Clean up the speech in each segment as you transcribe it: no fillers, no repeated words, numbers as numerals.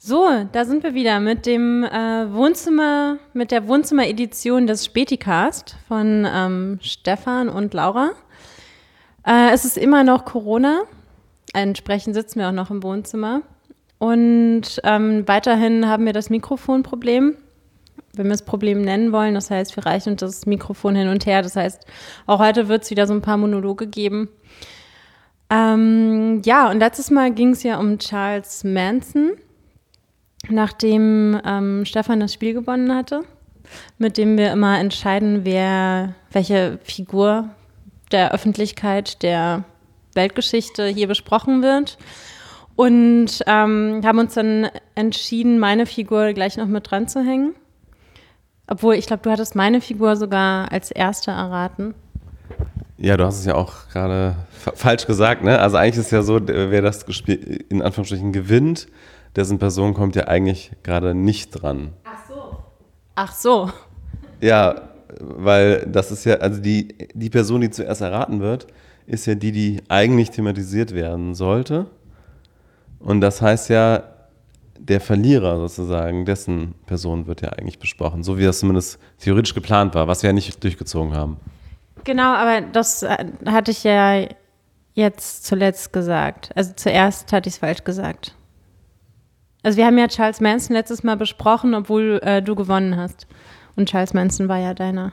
So, da sind wir wieder mit dem mit der Wohnzimmer-Edition des Späticast von Stefan und Laura. Es ist immer noch Corona, entsprechend sitzen wir auch noch im Wohnzimmer. Und weiterhin haben wir das Mikrofonproblem, wenn wir es Problem nennen wollen. Das heißt, wir reichen uns das Mikrofon hin und her. Das heißt, auch heute wird es wieder so ein paar Monologe geben. Und letztes Mal ging es ja um Charles Manson, nachdem Stefan das Spiel gewonnen hatte, mit dem wir immer entscheiden, welche Figur der Öffentlichkeit, der Weltgeschichte hier besprochen wird. Und haben uns dann entschieden, meine Figur gleich noch mit dran zu hängen. Obwohl, ich glaube, du hattest meine Figur sogar als erste erraten. Ja, du hast es ja auch gerade falsch gesagt, ne? Also eigentlich ist es ja so, wer das Spiel in Anführungsstrichen gewinnt, dessen Person kommt ja eigentlich gerade nicht dran. Ach so. Ja, weil das ist ja, also die Person, die zuerst erraten wird, ist ja die eigentlich thematisiert werden sollte. Und das heißt ja, der Verlierer sozusagen, dessen Person wird ja eigentlich besprochen, so wie das zumindest theoretisch geplant war, was wir ja nicht durchgezogen haben. Genau, aber das hatte ich ja jetzt zuletzt gesagt. Also zuerst hatte ich es falsch gesagt. Also wir haben ja Charles Manson letztes Mal besprochen, obwohl du gewonnen hast. Und Charles Manson war ja deiner.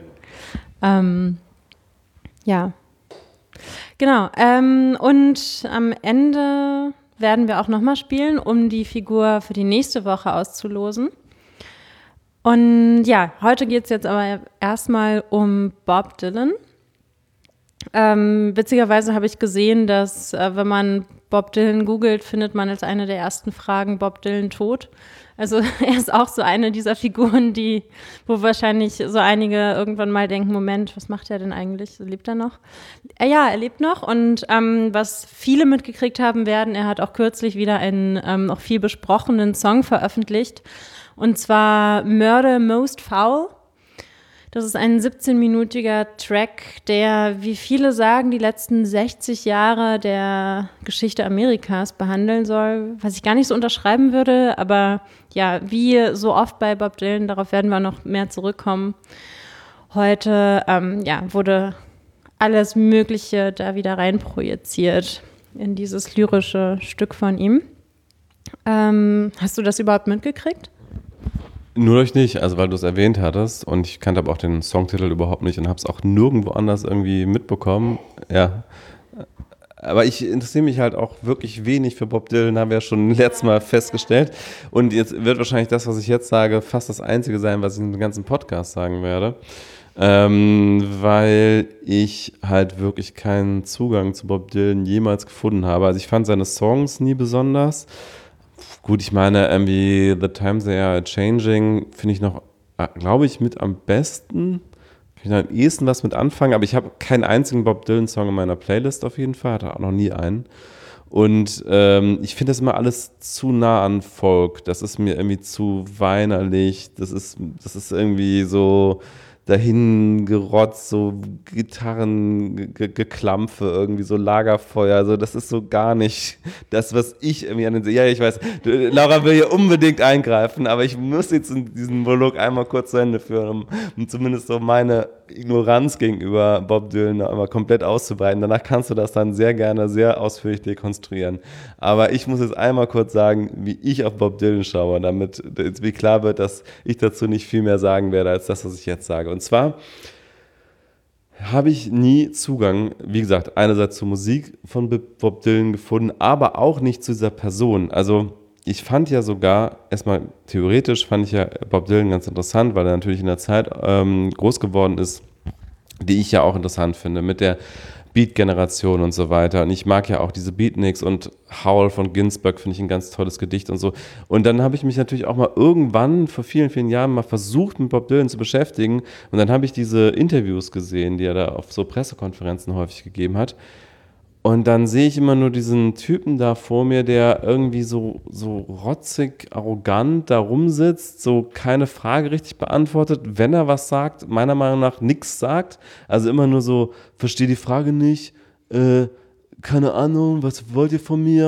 Ja. Genau. Und am Ende werden wir auch nochmal spielen, um die Figur für die nächste Woche auszulosen. Und ja, heute geht es jetzt aber erstmal um Bob Dylan. Witzigerweise habe ich gesehen, dass wenn man Bob Dylan googelt, findet man als eine der ersten Fragen Bob Dylan tot. Also er ist auch so eine dieser Figuren, wo wahrscheinlich so einige irgendwann mal denken, Moment, was macht er denn eigentlich? Lebt er noch? Ja, er lebt noch und was viele mitgekriegt haben werden, er hat auch kürzlich wieder einen auch viel besprochenen Song veröffentlicht. Und zwar Murder Most Foul. Das ist ein 17-minütiger Track, der, wie viele sagen, die letzten 60 Jahre der Geschichte Amerikas behandeln soll, was ich gar nicht so unterschreiben würde. Aber ja, wie so oft bei Bob Dylan, darauf werden wir noch mehr zurückkommen. Heute wurde alles Mögliche da wieder reinprojiziert in dieses lyrische Stück von ihm. Hast du das überhaupt mitgekriegt? Nur durch nicht, also weil du es erwähnt hattest und ich kannte aber auch den Songtitel überhaupt nicht und habe es auch nirgendwo anders irgendwie mitbekommen. Ja, aber ich interessiere mich halt auch wirklich wenig für Bob Dylan, haben wir ja schon letztes Mal festgestellt. Und jetzt wird wahrscheinlich das, was ich jetzt sage, fast das Einzige sein, was ich in dem ganzen Podcast sagen werde. Weil ich halt wirklich keinen Zugang zu Bob Dylan jemals gefunden habe. Also ich fand seine Songs nie besonders. Gut, ich meine, irgendwie The Times They Are Changing finde ich noch, glaube ich, mit am besten. Kann ich am ehesten was mit anfangen, aber ich habe keinen einzigen Bob Dylan-Song in meiner Playlist auf jeden Fall, hatte auch noch nie einen. Und ich finde das immer alles zu nah an Folk. Das ist mir irgendwie zu weinerlich. Das ist irgendwie so dahin gerotzt, so Gitarrengeklampfe, irgendwie so Lagerfeuer, also das ist so gar nicht das, was ich irgendwie an den, ja, ich weiß, Laura will hier unbedingt eingreifen, aber ich muss jetzt in diesen Monolog einmal kurz zu Ende führen, um zumindest so meine Ignoranz gegenüber Bob Dylan einmal komplett auszubreiten. Danach kannst du das dann sehr gerne, sehr ausführlich dekonstruieren. Aber ich muss jetzt einmal kurz sagen, wie ich auf Bob Dylan schaue, damit jetzt wie klar wird, dass ich dazu nicht viel mehr sagen werde, als das, was ich jetzt sage. Und zwar habe ich nie Zugang, wie gesagt, einerseits zur Musik von Bob Dylan gefunden, aber auch nicht zu dieser Person. Also ich fand ja sogar, erstmal theoretisch fand ich ja Bob Dylan ganz interessant, weil er natürlich in der Zeit groß geworden ist, die ich ja auch interessant finde, mit der Beat-Generation und so weiter. Und ich mag ja auch diese Beatniks und Howl von Ginsberg finde ich ein ganz tolles Gedicht und so. Und dann habe ich mich natürlich auch mal irgendwann vor vielen, vielen Jahren mal versucht, mit Bob Dylan zu beschäftigen. Und dann habe ich diese Interviews gesehen, die er da auf so Pressekonferenzen häufig gegeben hat. Und dann sehe ich immer nur diesen Typen da vor mir, der irgendwie so rotzig, arrogant da rumsitzt, so keine Frage richtig beantwortet, wenn er was sagt, meiner Meinung nach nichts sagt. Also immer nur so, verstehe die Frage nicht, keine Ahnung, was wollt ihr von mir?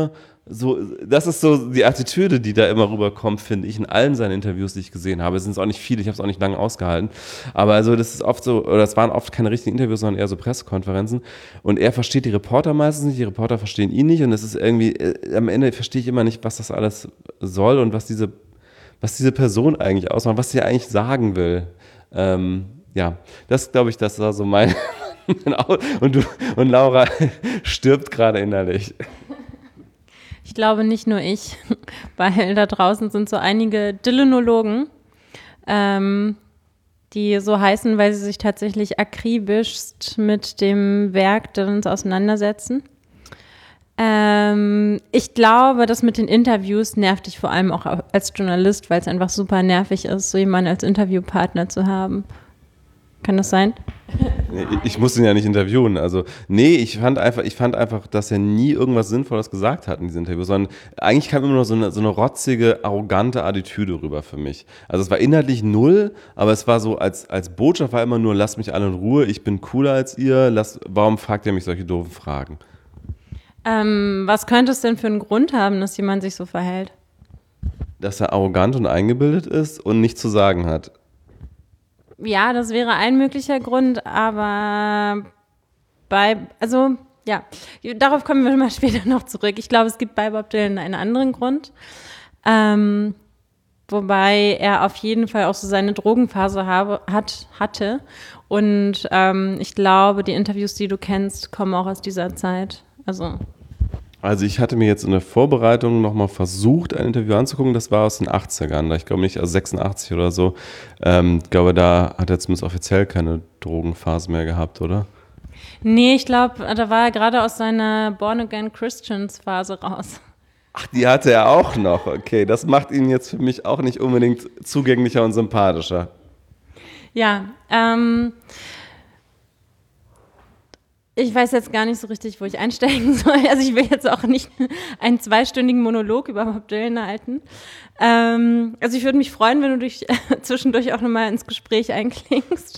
das ist so die Attitüde, die da immer rüberkommt, finde ich, in allen seinen Interviews, die ich gesehen habe. Es sind auch nicht viele, ich habe es auch nicht lange ausgehalten. Aber also das ist oft so, oder es waren oft keine richtigen Interviews, sondern eher so Pressekonferenzen. Und er versteht die Reporter meistens nicht, die Reporter verstehen ihn nicht. Und es ist irgendwie, am Ende verstehe ich immer nicht, was das alles soll und was diese Person eigentlich ausmacht, was sie eigentlich sagen will. Ja, das glaube ich, das war so mein und Laura stirbt gerade innerlich. Ich glaube nicht nur ich, weil da draußen sind so einige Dylanologen, die so heißen, weil sie sich tatsächlich akribischst mit dem Werk Dylans auseinandersetzen. Ich glaube, das mit den Interviews nervt dich vor allem auch als Journalist, weil es einfach super nervig ist, so jemanden als Interviewpartner zu haben. Kann das sein? Ich muss ihn ja nicht interviewen. Also, nee, ich fand einfach, dass er nie irgendwas Sinnvolles gesagt hat in diesem Interview, sondern eigentlich kam immer nur so eine rotzige, arrogante Attitüde rüber für mich. Also es war inhaltlich null, aber es war so, als Botschaft war immer nur, lasst mich alle in Ruhe, ich bin cooler als ihr, warum fragt ihr mich solche doofen Fragen? Was könnte es denn für einen Grund haben, dass jemand sich so verhält? Dass er arrogant und eingebildet ist und nichts zu sagen hat. Ja, das wäre ein möglicher Grund, aber darauf kommen wir mal später noch zurück. Ich glaube, es gibt bei Bob Dylan einen anderen Grund, wobei er auf jeden Fall auch so seine Drogenphase hatte und ich glaube, die Interviews, die du kennst, kommen auch aus dieser Zeit. Also ich hatte mir jetzt in der Vorbereitung nochmal versucht, ein Interview anzugucken, das war aus den 80ern, ich glaube nicht, also 86 oder so. Ich glaube, da hat er zumindest offiziell keine Drogenphase mehr gehabt, oder? Nee, ich glaube, da war er gerade aus seiner Born-Again-Christians-Phase raus. Ach, die hatte er auch noch, okay. Das macht ihn jetzt für mich auch nicht unbedingt zugänglicher und sympathischer. Ja, ich weiß jetzt gar nicht so richtig, wo ich einsteigen soll. Also ich will jetzt auch nicht einen 2-stündigen Monolog über Bob Dylan halten. Also ich würde mich freuen, wenn du zwischendurch auch nochmal ins Gespräch einklingst.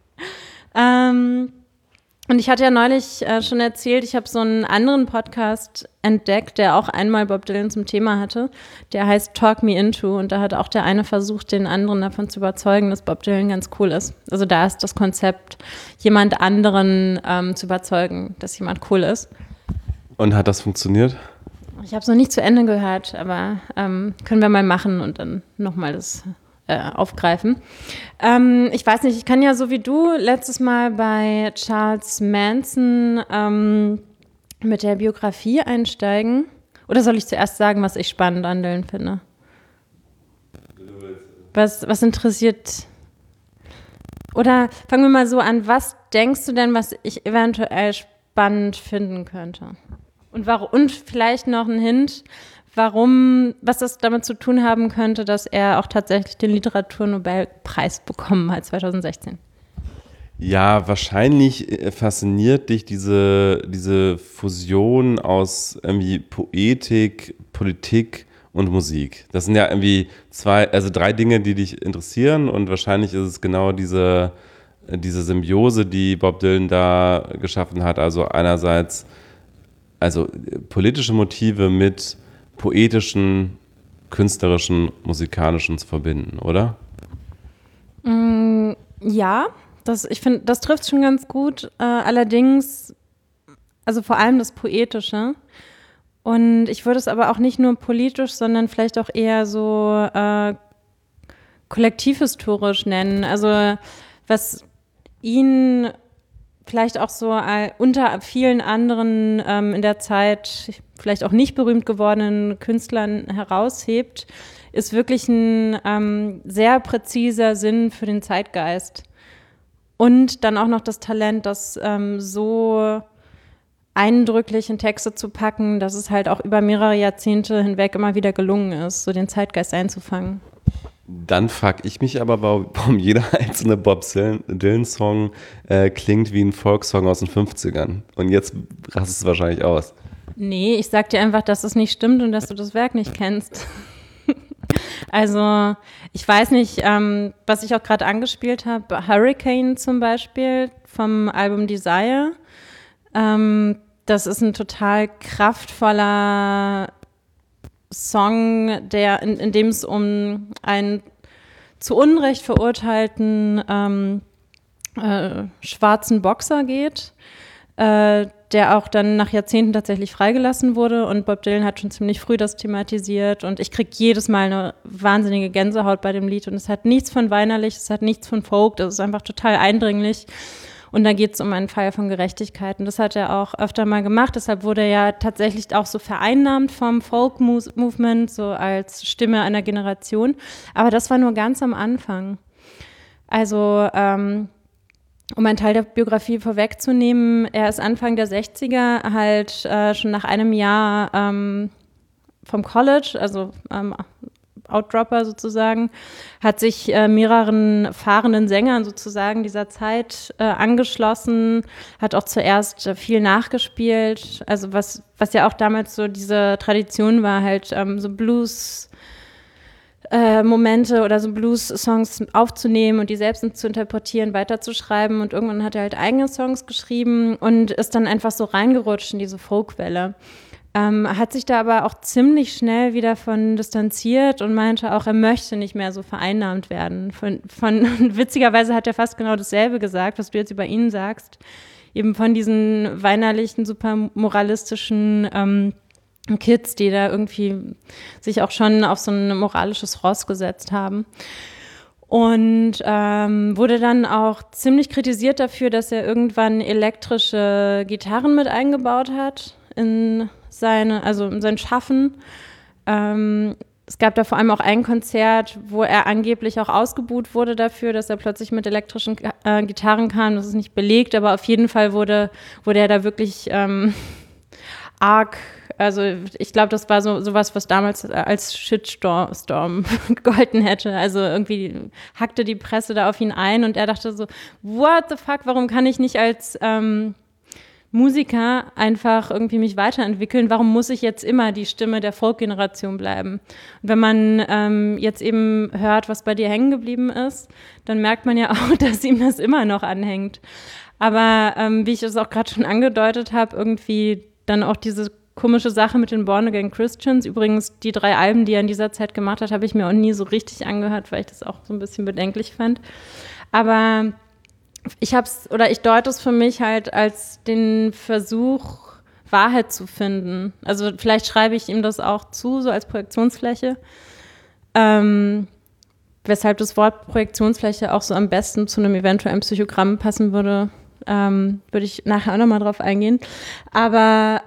Und ich hatte ja neulich schon erzählt, ich habe so einen anderen Podcast entdeckt, der auch einmal Bob Dylan zum Thema hatte. Der heißt Talk Me Into und da hat auch der eine versucht, den anderen davon zu überzeugen, dass Bob Dylan ganz cool ist. Also da ist das Konzept, jemand anderen zu überzeugen, dass jemand cool ist. Und hat das funktioniert? Ich habe es noch nicht zu Ende gehört, aber können wir mal machen und dann nochmal das aufgreifen. Ich weiß nicht, ich kann ja so wie du letztes Mal bei Charles Manson mit der Biografie einsteigen. Oder soll ich zuerst sagen, was ich spannend an Dylan finde? Was interessiert? Oder fangen wir mal so an, was denkst du denn, was ich eventuell spannend finden könnte? Und vielleicht noch ein Hint, was das damit zu tun haben könnte, dass er auch tatsächlich den Literaturnobelpreis bekommen hat 2016. Ja, wahrscheinlich fasziniert dich diese Fusion aus irgendwie Poetik, Politik und Musik. Das sind ja irgendwie 3 Dinge, die dich interessieren und wahrscheinlich ist es genau diese Symbiose, die Bob Dylan da geschaffen hat. Also einerseits politische Motive mit poetischen, künstlerischen, musikalischen zu verbinden, oder? Ja, ich finde, das trifft schon ganz gut. Allerdings, also vor allem das Poetische. Und ich würde es aber auch nicht nur politisch, sondern vielleicht auch eher so kollektivhistorisch nennen. Also was ihn vielleicht auch so unter vielen anderen in der Zeit vielleicht auch nicht berühmt gewordenen Künstlern heraushebt, ist wirklich ein sehr präziser Sinn für den Zeitgeist. Und dann auch noch das Talent, das so eindrücklich in Texte zu packen, dass es halt auch über mehrere Jahrzehnte hinweg immer wieder gelungen ist, so den Zeitgeist einzufangen. Dann frage ich mich aber, warum jeder einzelne Bob Dylan-Song klingt wie ein Folksong aus den 50ern. Und jetzt rastest du wahrscheinlich aus. Nee, ich sag dir einfach, dass es nicht stimmt und dass du das Werk nicht kennst. Also, ich weiß nicht, was ich auch gerade angespielt habe, Hurricane zum Beispiel vom Album Desire. Das ist ein total kraftvoller Song, in dem es um einen zu Unrecht verurteilten schwarzen Boxer geht, der auch dann nach Jahrzehnten tatsächlich freigelassen wurde, und Bob Dylan hat schon ziemlich früh das thematisiert, und ich kriege jedes Mal eine wahnsinnige Gänsehaut bei dem Lied, und es hat nichts von weinerlich, es hat nichts von Folk, das ist einfach total eindringlich, und da geht es um einen Fall von Gerechtigkeit, und das hat er auch öfter mal gemacht, deshalb wurde er ja tatsächlich auch so vereinnahmt vom Folk-Movement, so als Stimme einer Generation, aber das war nur ganz am Anfang. Also um einen Teil der Biografie vorwegzunehmen, er ist Anfang der 60er halt schon nach einem Jahr vom College, also Outdropper sozusagen, hat sich mehreren fahrenden Sängern sozusagen dieser Zeit angeschlossen, hat auch zuerst viel nachgespielt, also was ja auch damals so diese Tradition war, halt so Blues Momente oder so Blues-Songs aufzunehmen und die selbst zu interpretieren, weiterzuschreiben, und irgendwann hat er halt eigene Songs geschrieben und ist dann einfach so reingerutscht in diese Folkwelle. Hat sich da aber auch ziemlich schnell wieder von distanziert und meinte auch, er möchte nicht mehr so vereinnahmt werden. Witzigerweise hat er fast genau dasselbe gesagt, was du jetzt über ihn sagst, eben von diesen weinerlichen, super moralistischen Kids, die da irgendwie sich auch schon auf so ein moralisches Ross gesetzt haben. Und wurde dann auch ziemlich kritisiert dafür, dass er irgendwann elektrische Gitarren mit eingebaut hat in sein Schaffen. Es gab da vor allem auch ein Konzert, wo er angeblich auch ausgebuht wurde dafür, dass er plötzlich mit elektrischen Gitarren kam. Das ist nicht belegt, aber auf jeden Fall wurde er da wirklich arg. Also ich glaube, das war sowas, was damals als Shitstorm gegolten hätte. Also irgendwie hackte die Presse da auf ihn ein und er dachte so, what the fuck, warum kann ich nicht als Musiker einfach irgendwie mich weiterentwickeln? Warum muss ich jetzt immer die Stimme der Folk-Generation bleiben? Und wenn man jetzt eben hört, was bei dir hängen geblieben ist, dann merkt man ja auch, dass ihm das immer noch anhängt. Aber wie ich es auch gerade schon angedeutet habe, irgendwie dann auch diese komische Sache mit den Born Again Christians. Übrigens, die 3 Alben, die er in dieser Zeit gemacht hat, habe ich mir auch nie so richtig angehört, weil ich das auch so ein bisschen bedenklich fand. Aber ich deute es für mich halt als den Versuch, Wahrheit zu finden. Also vielleicht schreibe ich ihm das auch zu, so als Projektionsfläche. Weshalb das Wort Projektionsfläche auch so am besten zu einem eventuellen Psychogramm passen würde, würde ich nachher auch nochmal drauf eingehen. Aber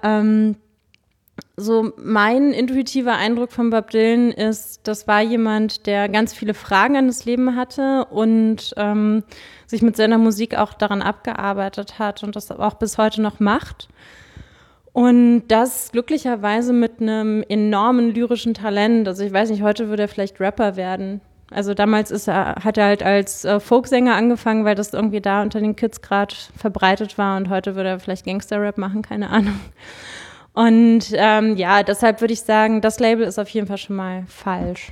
so mein intuitiver Eindruck von Bob Dylan ist, das war jemand, der ganz viele Fragen an das Leben hatte und sich mit seiner Musik auch daran abgearbeitet hat und das auch bis heute noch macht. Und das glücklicherweise mit einem enormen lyrischen Talent. Also ich weiß nicht, heute würde er vielleicht Rapper werden. Also damals hat er halt als Folksänger angefangen, weil das irgendwie da unter den Kids gerade verbreitet war, und heute würde er vielleicht Gangster-Rap machen, keine Ahnung. Und deshalb würde ich sagen, das Label ist auf jeden Fall schon mal falsch.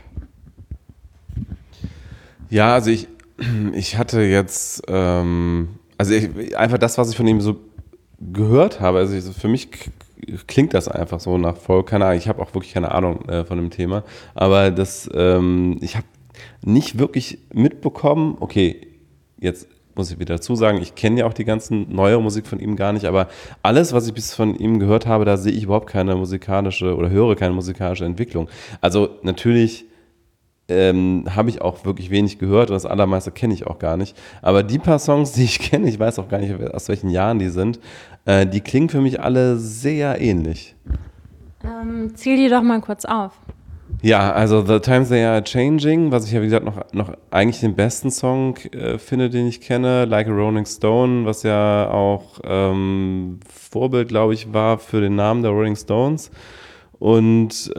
Ja, also ich hatte jetzt, einfach das, was ich von ihm so gehört habe, also für mich klingt das einfach so nach Folk, keine Ahnung, ich habe auch wirklich keine Ahnung von dem Thema, aber ich habe nicht wirklich mitbekommen, okay, jetzt muss ich wieder dazu sagen, ich kenne ja auch die ganzen neue Musik von ihm gar nicht, aber alles, was ich bis von ihm gehört habe, da sehe ich überhaupt keine musikalische oder höre keine musikalische Entwicklung. Also natürlich habe ich auch wirklich wenig gehört und das allermeiste kenne ich auch gar nicht. Aber die paar Songs, die ich kenne, ich weiß auch gar nicht, aus welchen Jahren die sind, die klingen für mich alle sehr ähnlich. Zähl die doch mal kurz auf. Ja, also The Times They Are Changing, was ich ja wie gesagt noch eigentlich den besten Song finde, den ich kenne, Like a Rolling Stone, was ja auch Vorbild, glaube ich, war für den Namen der Rolling Stones. Und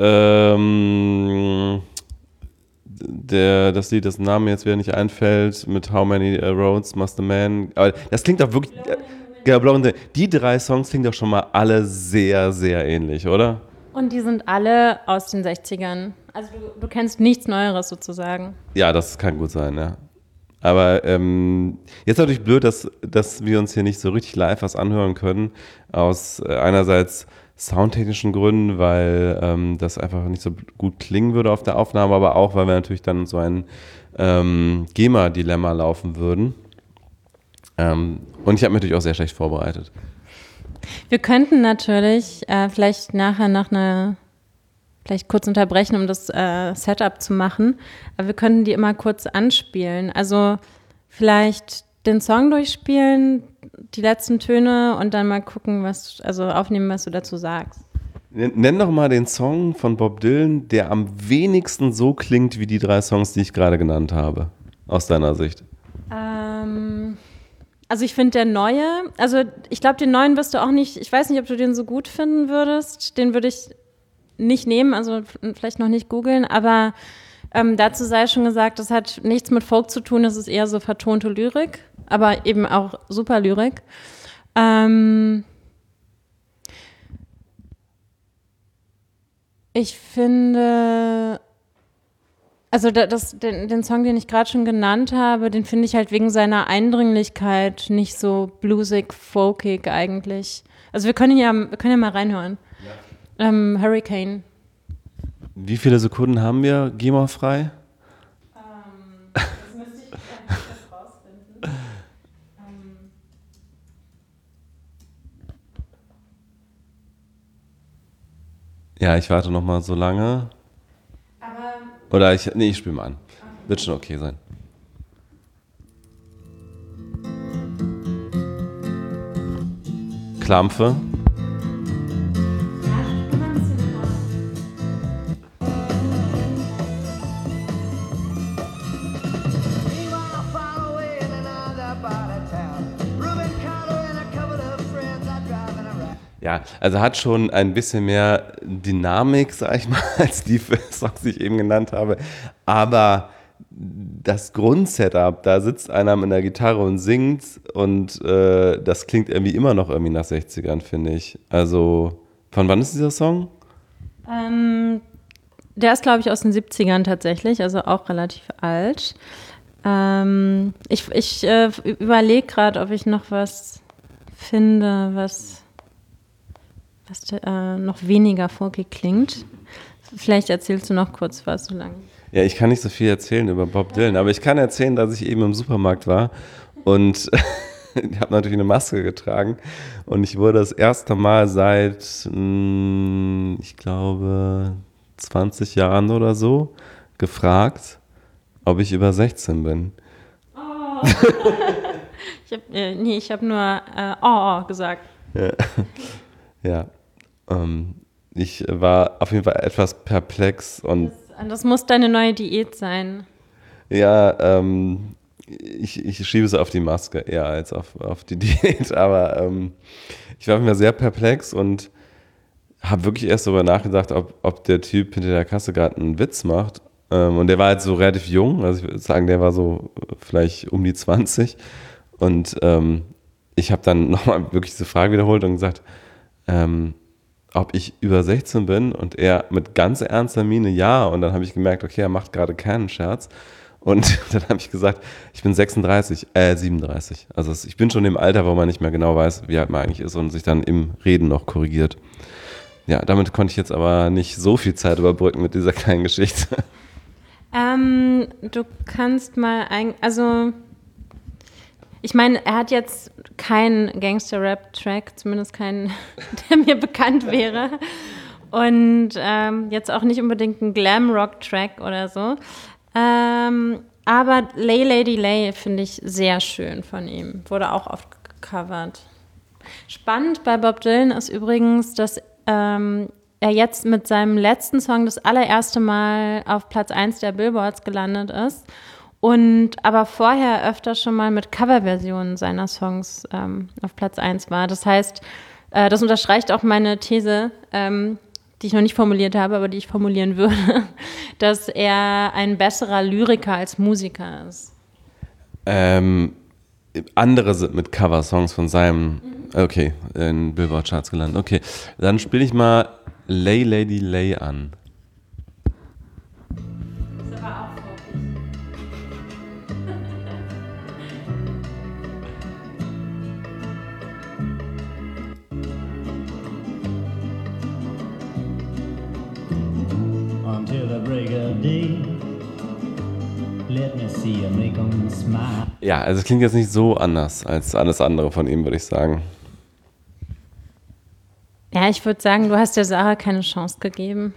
das Lied, dessen Name jetzt wieder nicht einfällt, mit How Many Roads Must a Man, aber das klingt doch wirklich, die 3 Songs klingen doch schon mal alle sehr, sehr ähnlich, oder? Und die sind alle aus den 60ern. Also du kennst nichts Neueres sozusagen. Ja, das kann gut sein, ja. Aber jetzt natürlich blöd, dass wir uns hier nicht so richtig live was anhören können. Aus einerseits soundtechnischen Gründen, weil das einfach nicht so gut klingen würde auf der Aufnahme, aber auch, weil wir natürlich dann so ein GEMA-Dilemma laufen würden. Und ich habe mich natürlich auch sehr schlecht vorbereitet. Wir könnten natürlich vielleicht nachher vielleicht kurz unterbrechen, um das Setup zu machen, aber wir könnten die immer kurz anspielen. Also vielleicht den Song durchspielen, die letzten Töne und dann mal gucken, aufnehmen, was du dazu sagst. Nenn doch mal den Song von Bob Dylan, der am wenigsten so klingt wie die 3 Songs, die ich gerade genannt habe, aus deiner Sicht. Also ich finde der neue, also ich glaube, den neuen wirst du auch nicht, ich weiß nicht, ob du den so gut finden würdest, den würde ich nicht nehmen, also vielleicht noch nicht googeln, aber dazu sei schon gesagt, das hat nichts mit Folk zu tun, das ist eher so vertonte Lyrik, aber eben auch super Lyrik. Ich finde, also den Song, den ich gerade schon genannt habe, den finde ich halt wegen seiner Eindringlichkeit nicht so bluesig, folkig eigentlich. Also wir können ja mal reinhören. Ja. Hurricane. Wie viele Sekunden haben wir GEMA-frei? Das müsste ich jetzt rausfinden. Ja, ich warte noch mal so lange. Oder ich spiele mal an. Wird schon okay sein. Klampfe. Ja, also hat schon ein bisschen mehr Dynamik, sag ich mal, als die Songs, die ich eben genannt habe. Aber das Grundsetup, da sitzt einer mit einer Gitarre und singt und das klingt irgendwie immer noch irgendwie nach 60ern, finde ich. Also, von wann ist dieser Song? Der ist, glaube ich, aus den 70ern tatsächlich, also auch relativ alt. Ich überlege gerade, ob ich noch was finde, was noch weniger folkig klingt. Vielleicht erzählst du noch kurz was so lange. Ja, ich kann nicht so viel erzählen über Bob Dylan, aber ich kann erzählen, dass ich eben im Supermarkt war und ich habe natürlich eine Maske getragen und ich wurde das erste Mal seit, ich glaube, 20 Jahren oder so gefragt, ob ich über 16 bin. Oh. Ich habe nur gesagt. Ja. Ich war auf jeden Fall etwas perplex und das muss deine neue Diät sein. Ja, ich schiebe es auf die Maske eher als auf die Diät, aber ich war mir sehr perplex und habe wirklich erst darüber nachgedacht, ob der Typ hinter der Kasse gerade einen Witz macht. Und der war halt so relativ jung, also ich würde sagen, der war so vielleicht um die 20. Und ich habe dann nochmal wirklich diese Frage wiederholt und gesagt, ob ich über 16 bin und er mit ganz ernster Miene ja und dann habe ich gemerkt, okay, er macht gerade keinen Scherz und dann habe ich gesagt, ich bin 37. Also ich bin schon im Alter, wo man nicht mehr genau weiß, wie alt man eigentlich ist und sich dann im Reden noch korrigiert. Ja, damit konnte ich jetzt aber nicht so viel Zeit überbrücken mit dieser kleinen Geschichte. Du kannst mal ich meine, er hat jetzt keinen Gangster-Rap-Track, zumindest keinen, der mir bekannt wäre. Und jetzt auch nicht unbedingt einen Glam-Rock-Track oder so. Aber Lay Lady Lay finde ich sehr schön von ihm. Wurde auch oft gecovert. Spannend bei Bob Dylan ist übrigens, dass er jetzt mit seinem letzten Song das allererste Mal auf Platz 1 der Billboards gelandet ist. Und aber vorher öfter schon mal mit Coverversionen seiner Songs auf Platz 1 war. Das heißt, das unterstreicht auch meine These, die ich noch nicht formuliert habe, aber die ich formulieren würde, dass er ein besserer Lyriker als Musiker ist. Andere sind mit Coversongs von seinem, okay, in Billboard-Charts gelandet. Okay, dann spiele ich mal Lay Lady Lay an. Ja, also es klingt jetzt nicht so anders als alles andere von ihm, würde ich sagen. Ja, ich würde sagen, du hast der Sarah keine Chance gegeben.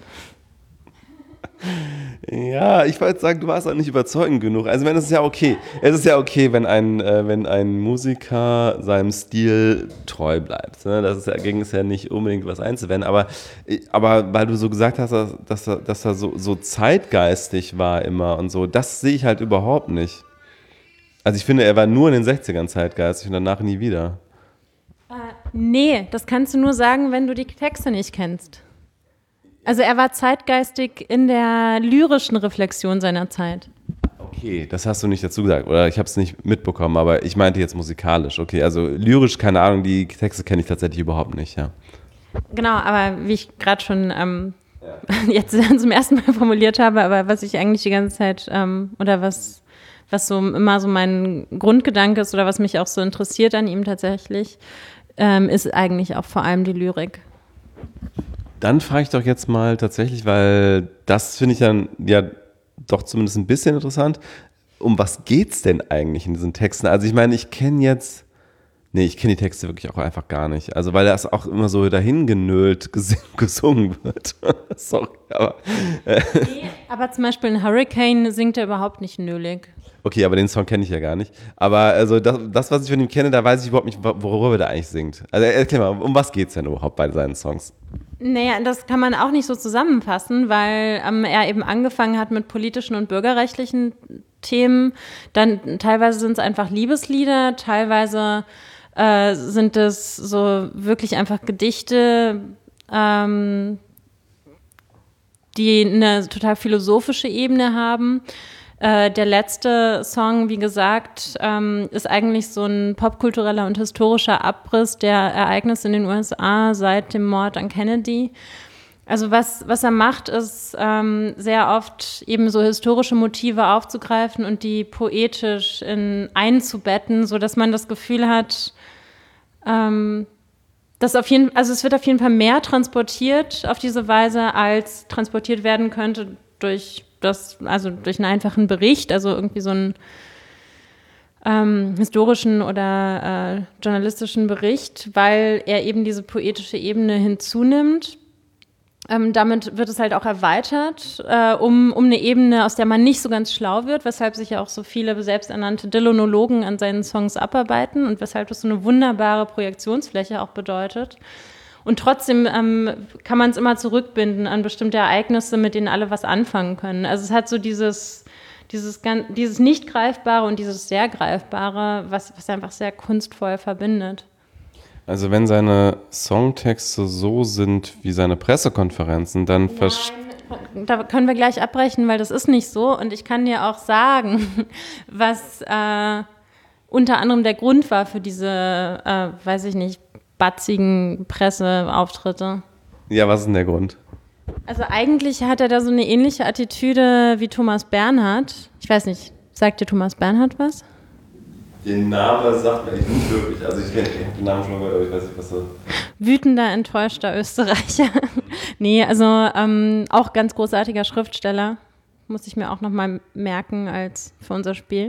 Ja, ich wollte sagen, du warst auch nicht überzeugend genug. Also, es ist ja okay. Es ist ja okay, wenn ein Musiker seinem Stil treu bleibt. Ne? Das ist ja, gegen es ja nicht unbedingt was einzuwenden. Aber weil du so gesagt hast, dass er so zeitgeistig war immer und so, das sehe ich halt überhaupt nicht. Also, ich finde, er war nur in den 60ern zeitgeistig und danach nie wieder. Nee, das kannst du nur sagen, wenn du die Texte nicht kennst. Also er war zeitgeistig in der lyrischen Reflexion seiner Zeit. Okay, das hast du nicht dazu gesagt, oder ich habe es nicht mitbekommen, aber ich meinte jetzt musikalisch. Okay, also lyrisch, keine Ahnung, die Texte kenne ich tatsächlich überhaupt nicht, ja. Genau, aber wie ich gerade schon jetzt zum ersten Mal formuliert habe, aber was ich eigentlich die ganze Zeit, oder was so immer so mein Grundgedanke ist oder was mich auch so interessiert an ihm tatsächlich, ist eigentlich auch vor allem die Lyrik. Dann frage ich doch jetzt mal tatsächlich, weil das finde ich dann ja doch zumindest ein bisschen interessant. Um was geht's denn eigentlich in diesen Texten? Also ich meine, ich kenne die Texte wirklich auch einfach gar nicht. Also weil das auch immer so dahingenölt gesungen wird. Sorry, aber... Nee, aber zum Beispiel in Hurricane singt er überhaupt nicht nölig. Okay, aber den Song kenne ich ja gar nicht. Aber also das, was ich von ihm kenne, da weiß ich überhaupt nicht, worüber der eigentlich singt. Also erklär mal, um was geht's denn überhaupt bei seinen Songs? Naja, das kann man auch nicht so zusammenfassen, weil er eben angefangen hat mit politischen und bürgerrechtlichen Themen. Dann teilweise sind es einfach Liebeslieder, teilweise sind es so wirklich einfach Gedichte, die eine total philosophische Ebene haben. Der letzte Song, wie gesagt, ist eigentlich so ein popkultureller und historischer Abriss der Ereignisse in den USA seit dem Mord an Kennedy. Also was er macht, ist sehr oft eben so historische Motive aufzugreifen und die poetisch einzubetten, sodass man das Gefühl hat, dass es wird auf jeden Fall mehr transportiert auf diese Weise, als transportiert werden könnte durch einen einfachen Bericht, also irgendwie so einen historischen oder journalistischen Bericht, weil er eben diese poetische Ebene hinzunimmt. Damit wird es halt auch erweitert, um eine Ebene, aus der man nicht so ganz schlau wird, weshalb sich ja auch so viele selbsternannte Dylanologen an seinen Songs abarbeiten und weshalb das so eine wunderbare Projektionsfläche auch bedeutet. Und trotzdem kann man es immer zurückbinden an bestimmte Ereignisse, mit denen alle was anfangen können. Also es hat so dieses nicht Greifbare und dieses sehr Greifbare, was einfach sehr kunstvoll verbindet. Also wenn seine Songtexte so sind wie seine Pressekonferenzen, dann... Da können wir gleich abbrechen, weil das ist nicht so. Und ich kann dir auch sagen, was unter anderem der Grund war für diese, batzigen Presseauftritte. Ja, was ist denn der Grund? Also eigentlich hat er da so eine ähnliche Attitüde wie Thomas Bernhard. Ich weiß nicht, sagt dir Thomas Bernhard was? Den Namen sagt mir nicht wirklich. Also ich kenne den Namen schon mal, aber ich weiß nicht, was so... Wütender, enttäuschter Österreicher. Nee, also auch ganz großartiger Schriftsteller. Muss ich mir auch nochmal merken als für unser Spiel.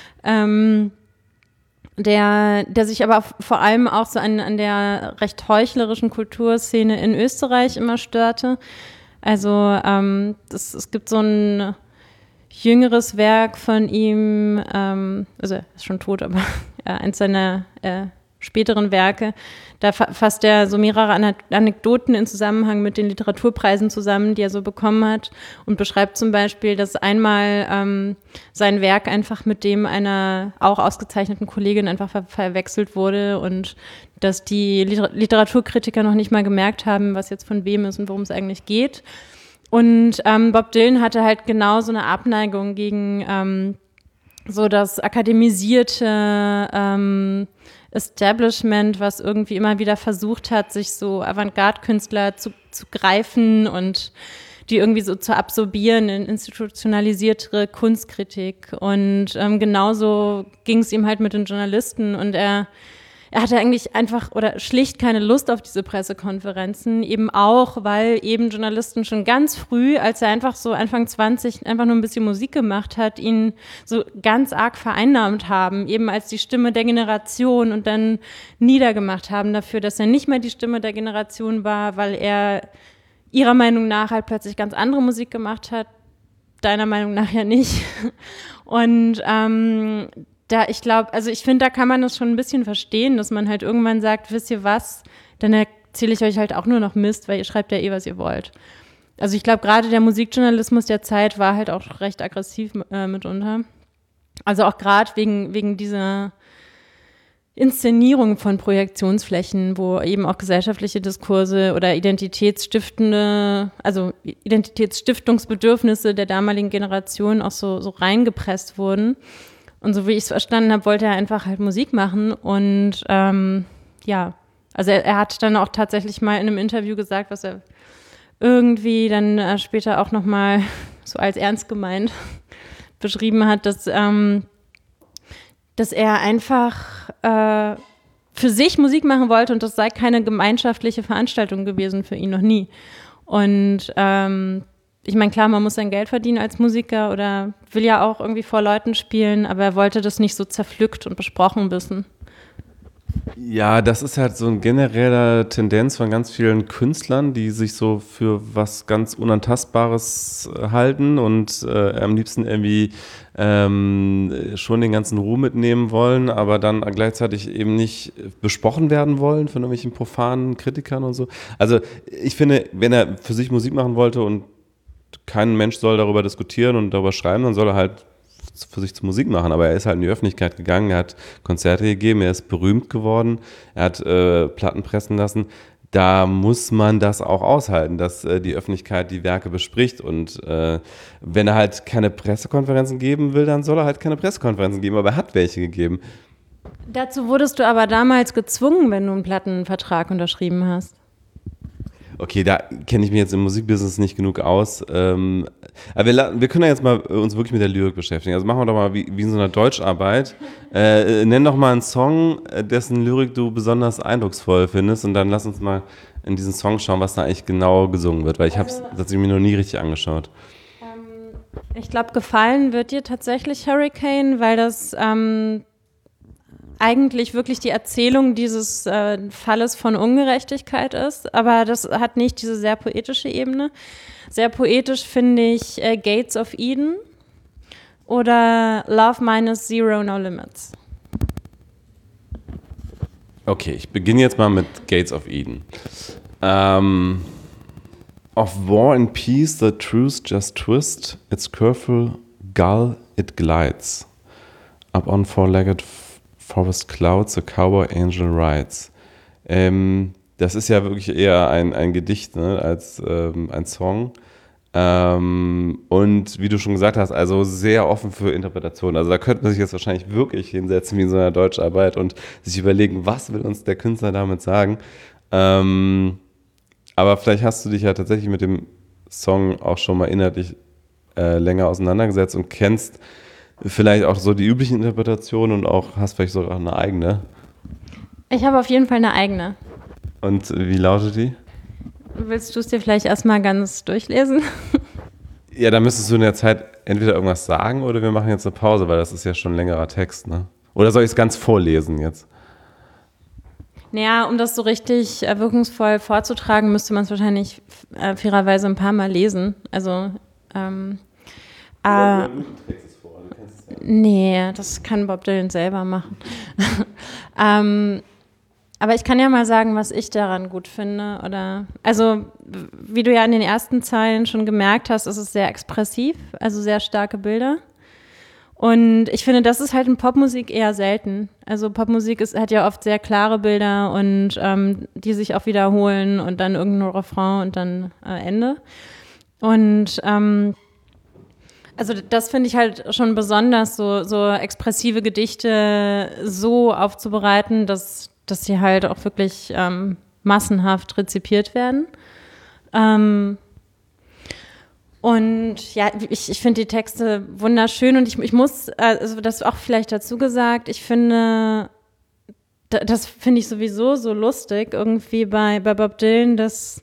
Der sich aber vor allem auch so an der recht heuchlerischen Kulturszene in Österreich immer störte. Also es gibt so ein jüngeres Werk von ihm, also er ist schon tot, aber eins seiner späteren Werke, da fasst er so mehrere Anekdoten in Zusammenhang mit den Literaturpreisen zusammen, die er so bekommen hat, und beschreibt zum Beispiel, dass einmal sein Werk einfach mit dem einer auch ausgezeichneten Kollegin einfach verwechselt wurde und dass die Literaturkritiker noch nicht mal gemerkt haben, was jetzt von wem ist und worum es eigentlich geht. Und Bob Dylan hatte halt genau so eine Abneigung gegen so das akademisierte Establishment, was irgendwie immer wieder versucht hat, sich so Avantgarde-Künstler zu greifen und die irgendwie so zu absorbieren in institutionalisiertere Kunstkritik. Und genauso ging es ihm halt mit den Journalisten. Und er er hatte eigentlich einfach oder schlicht keine Lust auf diese Pressekonferenzen, eben auch, weil eben Journalisten schon ganz früh, als er einfach so Anfang 20 einfach nur ein bisschen Musik gemacht hat, ihn so ganz arg vereinnahmt haben, eben als die Stimme der Generation und dann niedergemacht haben dafür, dass er nicht mehr die Stimme der Generation war, weil er ihrer Meinung nach halt plötzlich ganz andere Musik gemacht hat, deiner Meinung nach ja nicht. Und ich glaube, also ich finde, da kann man das schon ein bisschen verstehen, dass man halt irgendwann sagt, wisst ihr was, dann erzähle ich euch halt auch nur noch Mist, weil ihr schreibt ja eh, was ihr wollt. Also ich glaube, gerade der Musikjournalismus der Zeit war halt auch recht aggressiv mitunter. Also auch gerade wegen dieser Inszenierung von Projektionsflächen, wo eben auch gesellschaftliche Diskurse oder Identitätsstiftungsbedürfnisse der damaligen Generation auch so reingepresst wurden. Und so wie ich es verstanden habe, wollte er einfach halt Musik machen. Und also er hat dann auch tatsächlich mal in einem Interview gesagt, was er irgendwie dann später auch nochmal so als ernst gemeint beschrieben hat, dass er einfach für sich Musik machen wollte und das sei keine gemeinschaftliche Veranstaltung gewesen für ihn, noch nie. Und ich meine, klar, man muss sein Geld verdienen als Musiker oder will ja auch irgendwie vor Leuten spielen, aber er wollte das nicht so zerpflückt und besprochen wissen. Ja, das ist halt so eine generelle Tendenz von ganz vielen Künstlern, die sich so für was ganz Unantastbares halten und am liebsten irgendwie schon den ganzen Ruhm mitnehmen wollen, aber dann gleichzeitig eben nicht besprochen werden wollen von irgendwelchen profanen Kritikern und so. Also ich finde, wenn er für sich Musik machen wollte und kein Mensch soll darüber diskutieren und darüber schreiben, dann soll er halt für sich zur Musik machen, aber er ist halt in die Öffentlichkeit gegangen, er hat Konzerte gegeben, er ist berühmt geworden, er hat Platten pressen lassen. Da muss man das auch aushalten, dass die Öffentlichkeit die Werke bespricht und wenn er halt keine Pressekonferenzen geben will, dann soll er halt keine Pressekonferenzen geben, aber er hat welche gegeben. Dazu wurdest du aber damals gezwungen, wenn du einen Plattenvertrag unterschrieben hast. Okay, da kenne ich mich jetzt im Musikbusiness nicht genug aus. Aber wir können ja jetzt mal uns wirklich mit der Lyrik beschäftigen. Also machen wir doch mal wie in so einer Deutscharbeit. Nenn doch mal einen Song, dessen Lyrik du besonders eindrucksvoll findest und dann lass uns mal in diesen Song schauen, was da eigentlich genau gesungen wird, weil ich habe es tatsächlich mir noch nie richtig angeschaut. Ich glaube, gefallen wird dir tatsächlich Hurricane, weil das eigentlich wirklich die Erzählung dieses Falles von Ungerechtigkeit ist, aber das hat nicht diese sehr poetische Ebene. Sehr poetisch finde ich Gates of Eden oder Love Minus Zero No Limits. Okay, ich beginne jetzt mal mit Gates of Eden. Of war and peace the truth just twist, its curfew gull it glides, up on four-legged forest clouds, a cowboy angel rides. Das ist ja wirklich eher ein Gedicht, ne, als ein Song. Und wie du schon gesagt hast, also sehr offen für Interpretation. Also da könnte man sich jetzt wahrscheinlich wirklich hinsetzen wie in so einer Deutscharbeit und sich überlegen, was will uns der Künstler damit sagen. Aber vielleicht hast du dich ja tatsächlich mit dem Song auch schon mal inhaltlich länger auseinandergesetzt und kennst vielleicht auch so die üblichen Interpretationen und auch hast vielleicht sogar eine eigene. Ich habe auf jeden Fall eine eigene. Und wie lautet die? Willst du es dir vielleicht erstmal ganz durchlesen? Ja, da müsstest du in der Zeit entweder irgendwas sagen oder wir machen jetzt eine Pause, weil das ist ja schon ein längerer Text, ne? Oder soll ich es ganz vorlesen jetzt? Naja, um das so richtig wirkungsvoll vorzutragen, müsste man es wahrscheinlich fairerweise ein paar Mal lesen. Also, nee, das kann Bob Dylan selber machen. Aber ich kann ja mal sagen, was ich daran gut finde. Also, wie du ja in den ersten Zeilen schon gemerkt hast, ist es sehr expressiv, also sehr starke Bilder. Und ich finde, das ist halt in Popmusik eher selten. Also Popmusik hat ja oft sehr klare Bilder und die sich auch wiederholen und dann irgendein Refrain und dann Ende. Und also das finde ich halt schon besonders, so expressive Gedichte so aufzubereiten, dass sie halt auch wirklich massenhaft rezipiert werden. Und ja, ich finde die Texte wunderschön und ich muss, also das auch vielleicht dazu gesagt, ich finde, das finde ich sowieso so lustig irgendwie bei Bob Dylan, dass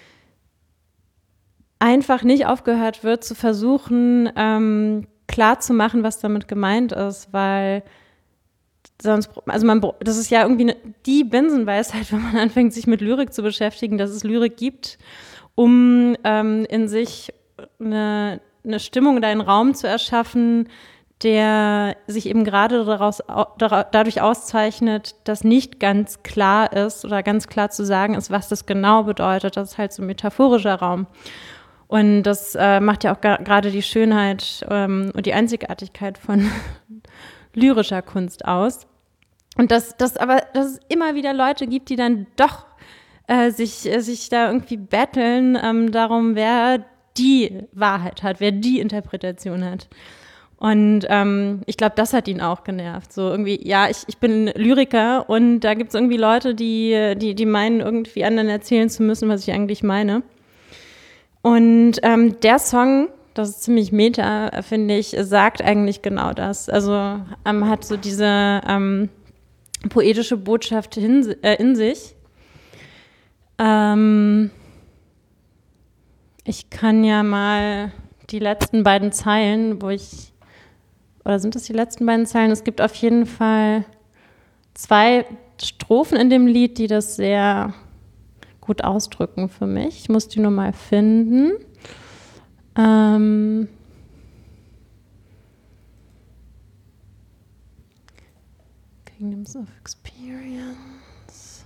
einfach nicht aufgehört wird zu versuchen, klar zu machen, was damit gemeint ist, weil sonst, also das ist ja irgendwie die Binsenweisheit, wenn man anfängt, sich mit Lyrik zu beschäftigen, dass es Lyrik gibt, um in sich eine Stimmung oder einen Raum zu erschaffen, der sich eben gerade dadurch auszeichnet, dass nicht ganz klar ist oder ganz klar zu sagen ist, was das genau bedeutet. Das ist halt so ein metaphorischer Raum. Und das macht ja auch gerade die Schönheit und die Einzigartigkeit von lyrischer Kunst aus. Und dass es immer wieder Leute gibt, die dann doch sich da irgendwie betteln darum, wer die Wahrheit hat, wer die Interpretation hat. Und ich glaube, das hat ihn auch genervt. So irgendwie, ja, ich bin Lyriker und da gibt es irgendwie Leute, die meinen, irgendwie anderen erzählen zu müssen, was ich eigentlich meine. Und der Song, das ist ziemlich meta, finde ich, sagt eigentlich genau das. Also hat so diese poetische Botschaft in sich. Ich kann ja mal die letzten beiden Zeilen, oder sind das die letzten beiden Zeilen? Es gibt auf jeden Fall 2 Strophen in dem Lied, die das sehr gut ausdrücken für mich. Ich muss die nur mal finden. Kingdoms of Experience.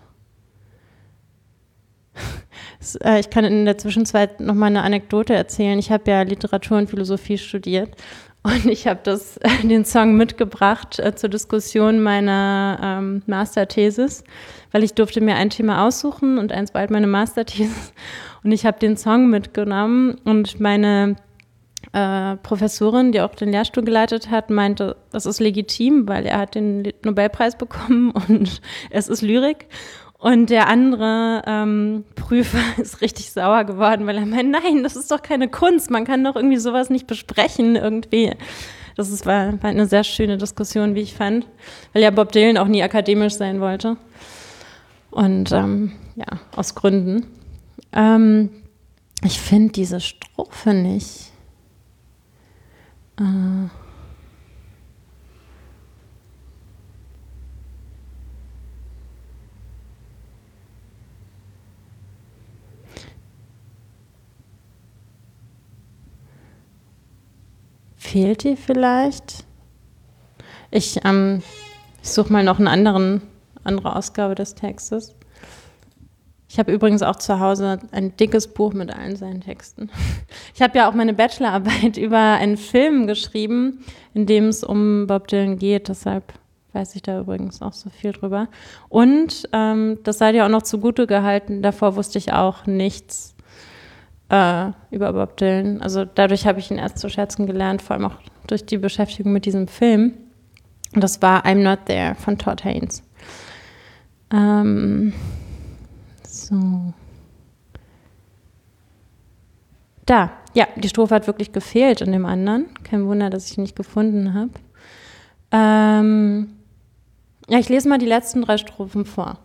Ich kann in der Zwischenzeit noch mal eine Anekdote erzählen. Ich habe ja Literatur und Philosophie studiert und ich habe den Song mitgebracht zur Diskussion meiner Masterthesis, weil ich durfte mir ein Thema aussuchen und eins war halt meine Masterthesis. Und ich habe den Song mitgenommen und meine Professorin, die auch den Lehrstuhl geleitet hat, meinte, das ist legitim, weil er hat den Nobelpreis bekommen und es ist Lyrik. Und der andere Prüfer ist richtig sauer geworden, weil er meint, nein, das ist doch keine Kunst, man kann doch irgendwie sowas nicht besprechen irgendwie. War eine sehr schöne Diskussion, wie ich fand, weil ja Bob Dylan auch nie akademisch sein wollte. Und aus Gründen. Ich finde diese Strophe nicht. Fehlt die vielleicht? Ich suche mal noch eine andere Ausgabe des Textes. Ich habe übrigens auch zu Hause ein dickes Buch mit allen seinen Texten. Ich habe ja auch meine Bachelorarbeit über einen Film geschrieben, in dem es um Bob Dylan geht. Deshalb weiß ich da übrigens auch so viel drüber. Und das sei dir auch noch zugute gehalten. Davor wusste ich auch nichts über Bob Dylan. Also dadurch habe ich ihn erst zu schätzen gelernt, vor allem auch durch die Beschäftigung mit diesem Film. Und das war I'm Not There von Todd Haynes. So. Da, ja, die Strophe hat wirklich gefehlt in dem anderen. Kein Wunder, dass ich ihn nicht gefunden habe. Ja, ich lese mal die letzten 3 Strophen vor.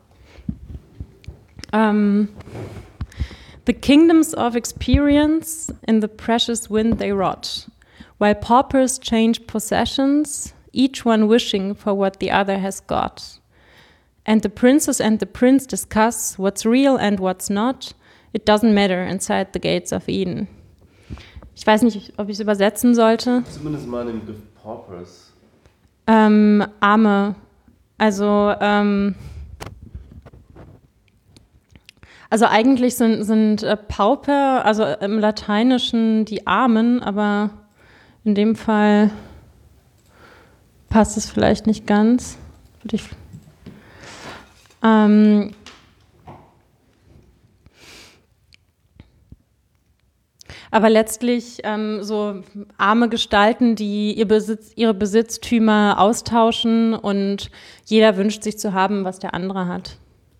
The kingdoms of experience in the precious wind they rot, while paupers change possessions, each one wishing for what the other has got. And the princess and the prince discuss what's real and what's not. It doesn't matter inside the gates of Eden. Ich weiß nicht, ob ich es übersetzen sollte. Zumindest mal den Begriff Paupers. Arme. Also eigentlich sind Pauper, also im Lateinischen die Armen, aber in dem Fall passt es vielleicht nicht ganz. Aber letztlich so arme Gestalten, die ihre Besitztümer austauschen und jeder wünscht sich zu haben, was der andere hat.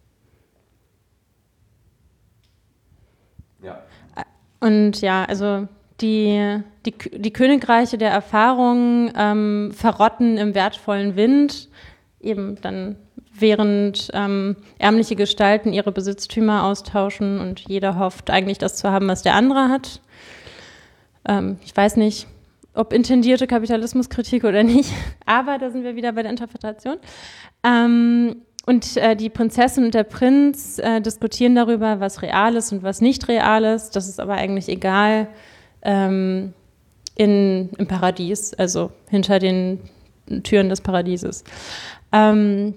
Ja. Und ja, also die Königreiche der Erfahrung verrotten im wertvollen Wind, eben dann während ärmliche Gestalten ihre Besitztümer austauschen und jeder hofft eigentlich das zu haben, was der andere hat. Ich weiß nicht, ob intendierte Kapitalismuskritik oder nicht, aber da sind wir wieder bei der Interpretation. Und die Prinzessin und der Prinz diskutieren darüber, was real ist und was nicht real ist. Das ist aber eigentlich egal im Paradies, also hinter den Türen des Paradieses. The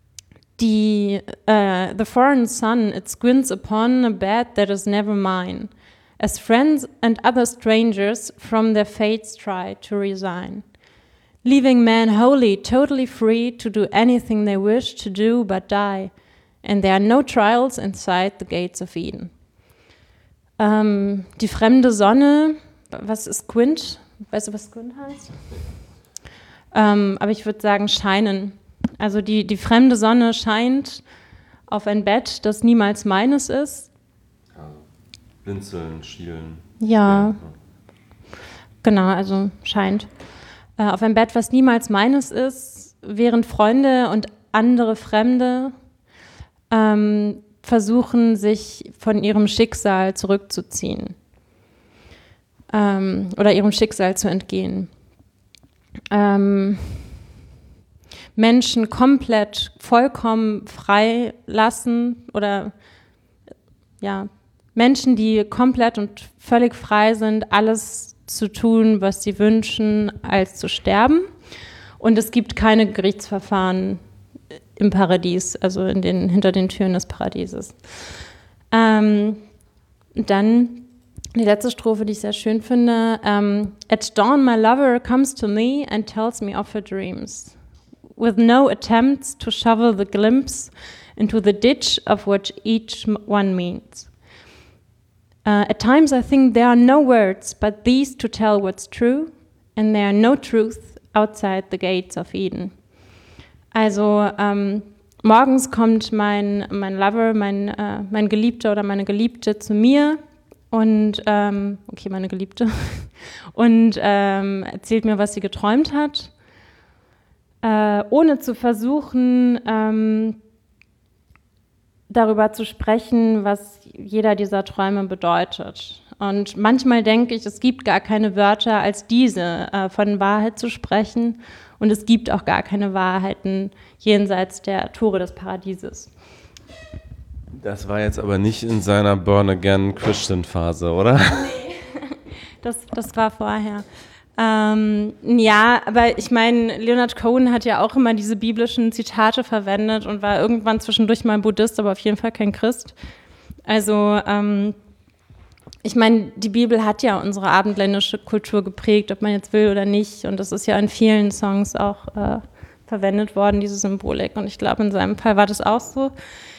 foreign sun, it squints upon a bed that is never mine, as friends and other strangers from their fates try to resign, leaving men wholly, totally free to do anything they wish to do but die, and there are no trials inside the gates of Eden. Die fremde Sonne, was ist Squint? Weißt du, was Squint heißt? Aber ich würde sagen scheinen. Also die fremde Sonne scheint auf ein Bett, das niemals meines ist. Also blinzeln, schielen. Ja, genau, also scheint. Auf ein Bett, was niemals meines ist, während Freunde und andere Fremde versuchen, sich von ihrem Schicksal zurückzuziehen oder ihrem Schicksal zu entgehen. Menschen komplett, vollkommen frei lassen oder ja, Menschen, die komplett und völlig frei sind, alles zu tun, was sie wünschen, als zu sterben. Und es gibt keine Gerichtsverfahren im Paradies, also hinter den Türen des Paradieses. Dann die letzte Strophe, die ich sehr schön finde. At dawn my lover comes to me and tells me of her dreams, with no attempts to shovel the glimpse into the ditch of what each one means. At times I think there are no words but these to tell what's true, and there are no truth outside the gates of Eden. Also morgens kommt mein Lover, mein Geliebter oder meine Geliebte zu mir und meine Geliebte und erzählt mir, was sie geträumt hat, ohne zu versuchen, darüber zu sprechen, was jeder dieser Träume bedeutet. Und manchmal denke ich, es gibt gar keine Wörter als diese, von Wahrheit zu sprechen. Und es gibt auch gar keine Wahrheiten jenseits der Tore des Paradieses. Das war jetzt aber nicht in seiner Born-Again-Christian-Phase, oder? Nee, das war vorher. Ja, aber ich meine, Leonard Cohen hat ja auch immer diese biblischen Zitate verwendet und war irgendwann zwischendurch mal Buddhist, aber auf jeden Fall kein Christ. Also ich meine, die Bibel hat ja unsere abendländische Kultur geprägt, ob man jetzt will oder nicht. Und das ist ja in vielen Songs auch verwendet worden, diese Symbolik. Und ich glaube, in seinem Fall war das auch so.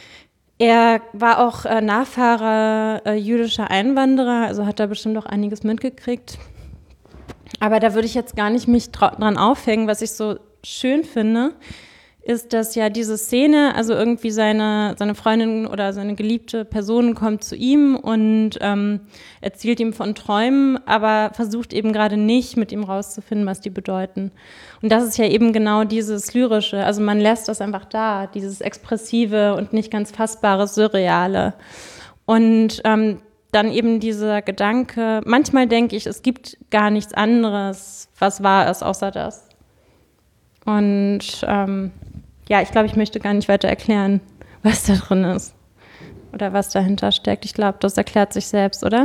Er war auch Nachfahre jüdischer Einwanderer, also hat da bestimmt auch einiges mitgekriegt. Aber da würde ich jetzt gar nicht mich dran aufhängen. Was ich so schön finde, ist, dass ja diese Szene, also irgendwie seine Freundin oder seine geliebte Person kommt zu ihm und erzählt ihm von Träumen, aber versucht eben gerade nicht, mit ihm rauszufinden, was die bedeuten. Und das ist ja eben genau dieses Lyrische. Also man lässt das einfach da, dieses Expressive und nicht ganz Fassbare, Surreale. Und dann eben dieser Gedanke, manchmal denke ich, es gibt gar nichts anderes, was wahr ist, außer das. Und ich glaube, ich möchte gar nicht weiter erklären, was da drin ist oder was dahinter steckt. Ich glaube, das erklärt sich selbst, oder?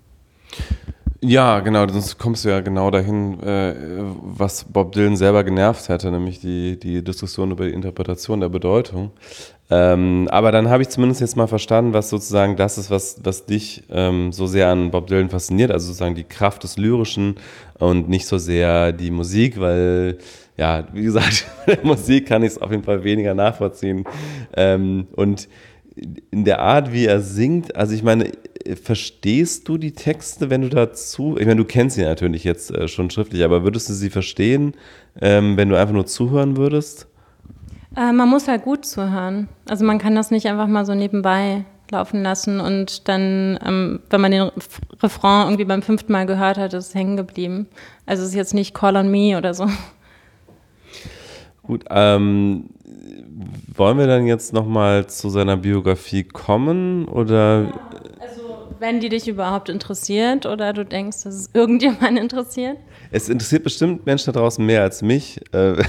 Ja, genau, sonst kommst du ja genau dahin, was Bob Dylan selber genervt hätte, nämlich die Diskussion über die Interpretation der Bedeutung. Aber dann habe ich zumindest jetzt mal verstanden, was sozusagen das ist, was dich so sehr an Bob Dylan fasziniert, also sozusagen die Kraft des Lyrischen und nicht so sehr die Musik, weil, ja, wie gesagt, mit der Musik kann ich es auf jeden Fall weniger nachvollziehen. Und in der Art, wie er singt, also ich meine, verstehst du die Texte, wenn du dazu, ich meine, du kennst sie natürlich jetzt schon schriftlich, aber würdest du sie verstehen, wenn du einfach nur zuhören würdest? Man muss halt gut zuhören. Also man kann das nicht einfach mal so nebenbei laufen lassen und dann, wenn man den Refrain irgendwie beim 5. Mal gehört hat, ist es hängen geblieben. Also es ist jetzt nicht Call on Me oder so. Gut, wollen wir dann jetzt nochmal zu seiner Biografie kommen oder? Ja, also wenn die dich überhaupt interessiert oder du denkst, dass es irgendjemand interessiert? Es interessiert bestimmt Menschen da draußen mehr als mich.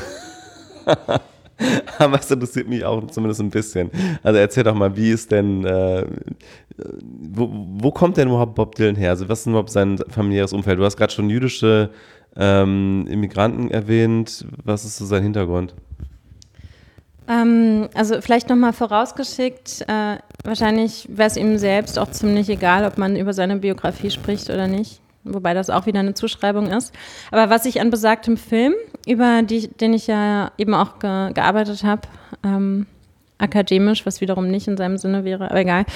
Aber es interessiert mich auch zumindest ein bisschen. Also erzähl doch mal, wie ist denn, wo kommt denn überhaupt Bob Dylan her? Also was ist denn überhaupt sein familiäres Umfeld? Du hast gerade schon jüdische Immigranten erwähnt. Was ist so sein Hintergrund? Also vielleicht nochmal vorausgeschickt, wahrscheinlich wäre es ihm selbst auch ziemlich egal, ob man über seine Biografie spricht oder nicht. Wobei das auch wieder eine Zuschreibung ist. Aber was ich an besagtem Film, den ich ja eben auch gearbeitet habe, akademisch, was wiederum nicht in seinem Sinne wäre, aber egal.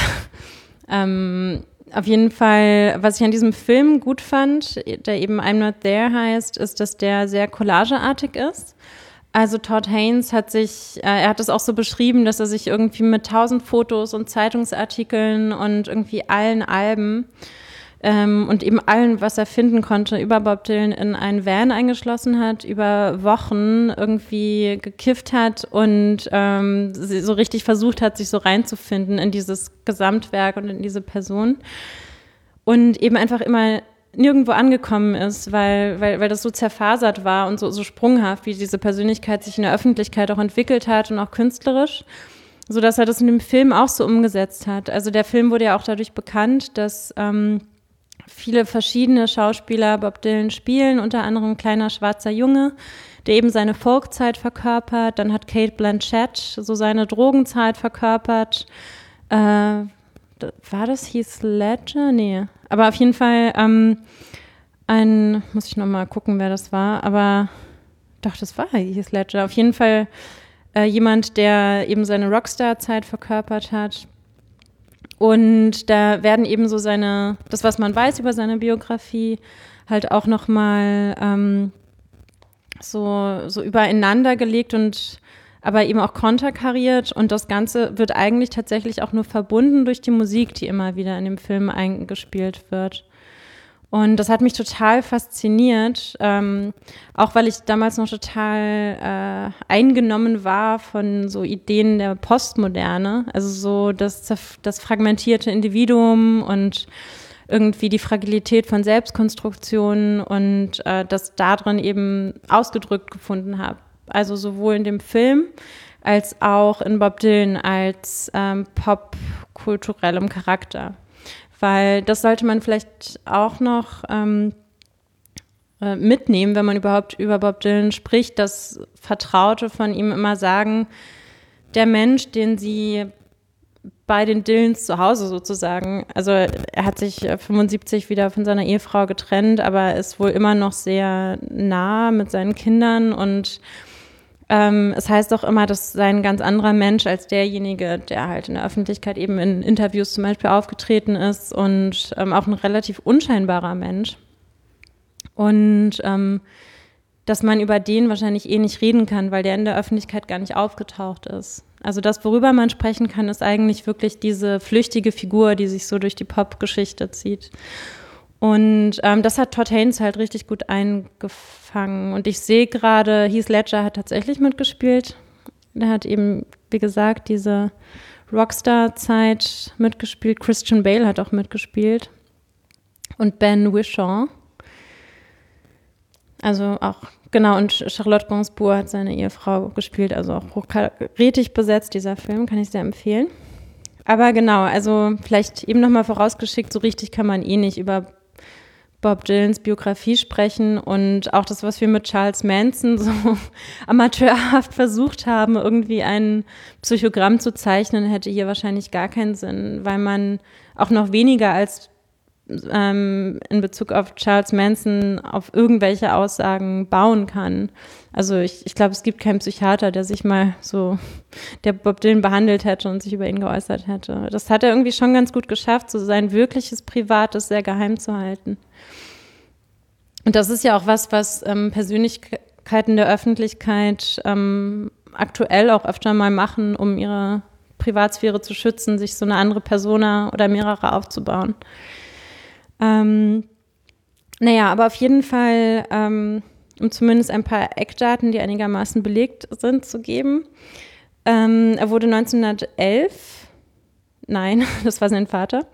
Auf jeden Fall, was ich an diesem Film gut fand, der eben I'm Not There heißt, ist, dass der sehr collageartig ist. Also Todd Haynes hat er hat es auch so beschrieben, dass er sich irgendwie mit 1000 Fotos und Zeitungsartikeln und irgendwie allen Alben und eben allen, was er finden konnte, über Bob Dylan in einen Van eingeschlossen hat, über Wochen irgendwie gekifft hat und so richtig versucht hat, sich so reinzufinden in dieses Gesamtwerk und in diese Person. Und eben einfach immer nirgendwo angekommen ist, weil das so zerfasert war und so sprunghaft, wie diese Persönlichkeit sich in der Öffentlichkeit auch entwickelt hat und auch künstlerisch, sodass er das in dem Film auch so umgesetzt hat. Also der Film wurde ja auch dadurch bekannt, dass viele verschiedene Schauspieler Bob Dylan spielen, unter anderem ein kleiner schwarzer Junge, der eben seine Folkzeit verkörpert. Dann hat Cate Blanchett so seine Drogenzeit verkörpert. War das Heath Ledger? Nee. Aber auf jeden Fall muss ich nochmal gucken, wer das war, aber doch, das war Heath Ledger. Auf jeden Fall jemand, der eben seine Rockstar-Zeit verkörpert hat. Und da werden eben so das, was man weiß über seine Biografie, halt auch nochmal so übereinander gelegt und aber eben auch konterkariert. Und das Ganze wird eigentlich tatsächlich auch nur verbunden durch die Musik, die immer wieder in dem Film eingespielt wird. Und das hat mich total fasziniert, auch weil ich damals noch total eingenommen war von so Ideen der Postmoderne, also so das fragmentierte Individuum und irgendwie die Fragilität von Selbstkonstruktionen und das darin eben ausgedrückt gefunden habe. Also sowohl in dem Film als auch in Bob Dylan als popkulturellem Charakter. Weil das sollte man vielleicht auch noch mitnehmen, wenn man überhaupt über Bob Dylan spricht, dass Vertraute von ihm immer sagen, der Mensch, den sie bei den Dylans zu Hause sozusagen, also er hat sich 75 wieder von seiner Ehefrau getrennt, aber ist wohl immer noch sehr nah mit seinen Kindern und es heißt auch immer, das sei ein ganz anderer Mensch als derjenige, der halt in der Öffentlichkeit eben in Interviews zum Beispiel aufgetreten ist und auch ein relativ unscheinbarer Mensch. Und dass man über den wahrscheinlich eh nicht reden kann, weil der in der Öffentlichkeit gar nicht aufgetaucht ist. Also das, worüber man sprechen kann, ist eigentlich wirklich diese flüchtige Figur, die sich so durch die Popgeschichte zieht. Und das hat Todd Haynes halt richtig gut eingefangen. Und ich sehe gerade, Heath Ledger hat tatsächlich mitgespielt. Der hat eben, wie gesagt, diese Rockstar-Zeit mitgespielt. Christian Bale hat auch mitgespielt. Und Ben Whishaw. Also auch, genau, und Charlotte Gainsbourg hat seine Ehefrau gespielt. Also auch hochkarätig besetzt, dieser Film, kann ich sehr empfehlen. Aber genau, also vielleicht eben nochmal vorausgeschickt, so richtig kann man eh nicht über Bob Dylans Biografie sprechen und auch das, was wir mit Charles Manson so amateurhaft versucht haben, irgendwie ein Psychogramm zu zeichnen, hätte hier wahrscheinlich gar keinen Sinn, weil man auch noch weniger als in Bezug auf Charles Manson auf irgendwelche Aussagen bauen kann. Also ich glaube, es gibt keinen Psychiater, der Bob Dylan behandelt hätte und sich über ihn geäußert hätte. Das hat er irgendwie schon ganz gut geschafft, so sein wirkliches Privates sehr geheim zu halten. Und das ist ja auch was Persönlichkeiten der Öffentlichkeit aktuell auch öfter mal machen, um ihre Privatsphäre zu schützen, sich so eine andere Persona oder mehrere aufzubauen. Aber auf jeden Fall um zumindest ein paar Eckdaten, die einigermaßen belegt sind, zu geben. Er wurde 1911, nein, das war sein Vater,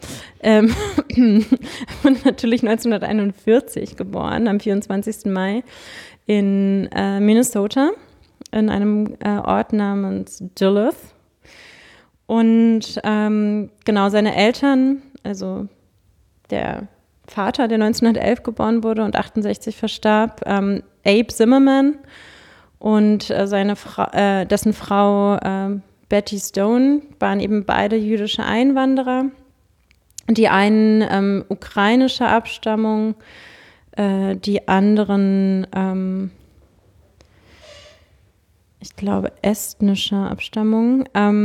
und natürlich 1941 geboren, am 24. Mai in Minnesota, in einem Ort namens Duluth. Und genau, seine Eltern, also der Vater, der 1911 geboren wurde und 68 verstarb, Abe Zimmerman, und dessen Frau Betty Stone waren eben beide jüdische Einwanderer. Die einen ukrainischer Abstammung, die anderen, ich glaube, estnischer Abstammung.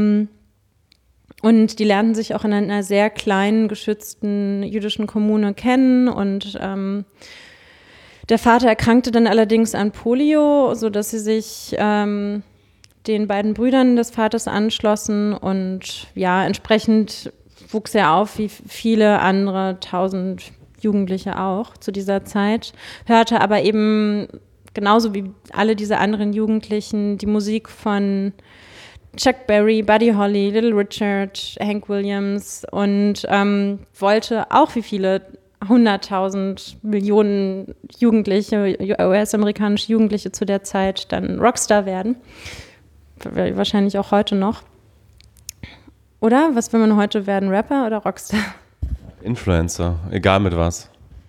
Und die lernten sich auch in einer sehr kleinen, geschützten jüdischen Kommune kennen. Und der Vater erkrankte dann allerdings an Polio, sodass sie sich den beiden Brüdern des Vaters anschlossen. Und ja, entsprechend wuchs er auf wie viele andere 1000 Jugendliche auch zu dieser Zeit. Hörte aber eben genauso wie alle diese anderen Jugendlichen die Musik von Chuck Berry, Buddy Holly, Little Richard, Hank Williams und wollte auch wie viele 100.000 Millionen Jugendliche, US-amerikanische Jugendliche zu der Zeit dann Rockstar werden. Wahrscheinlich auch heute noch. Oder? Was will man heute werden? Rapper oder Rockstar? Influencer, egal mit was.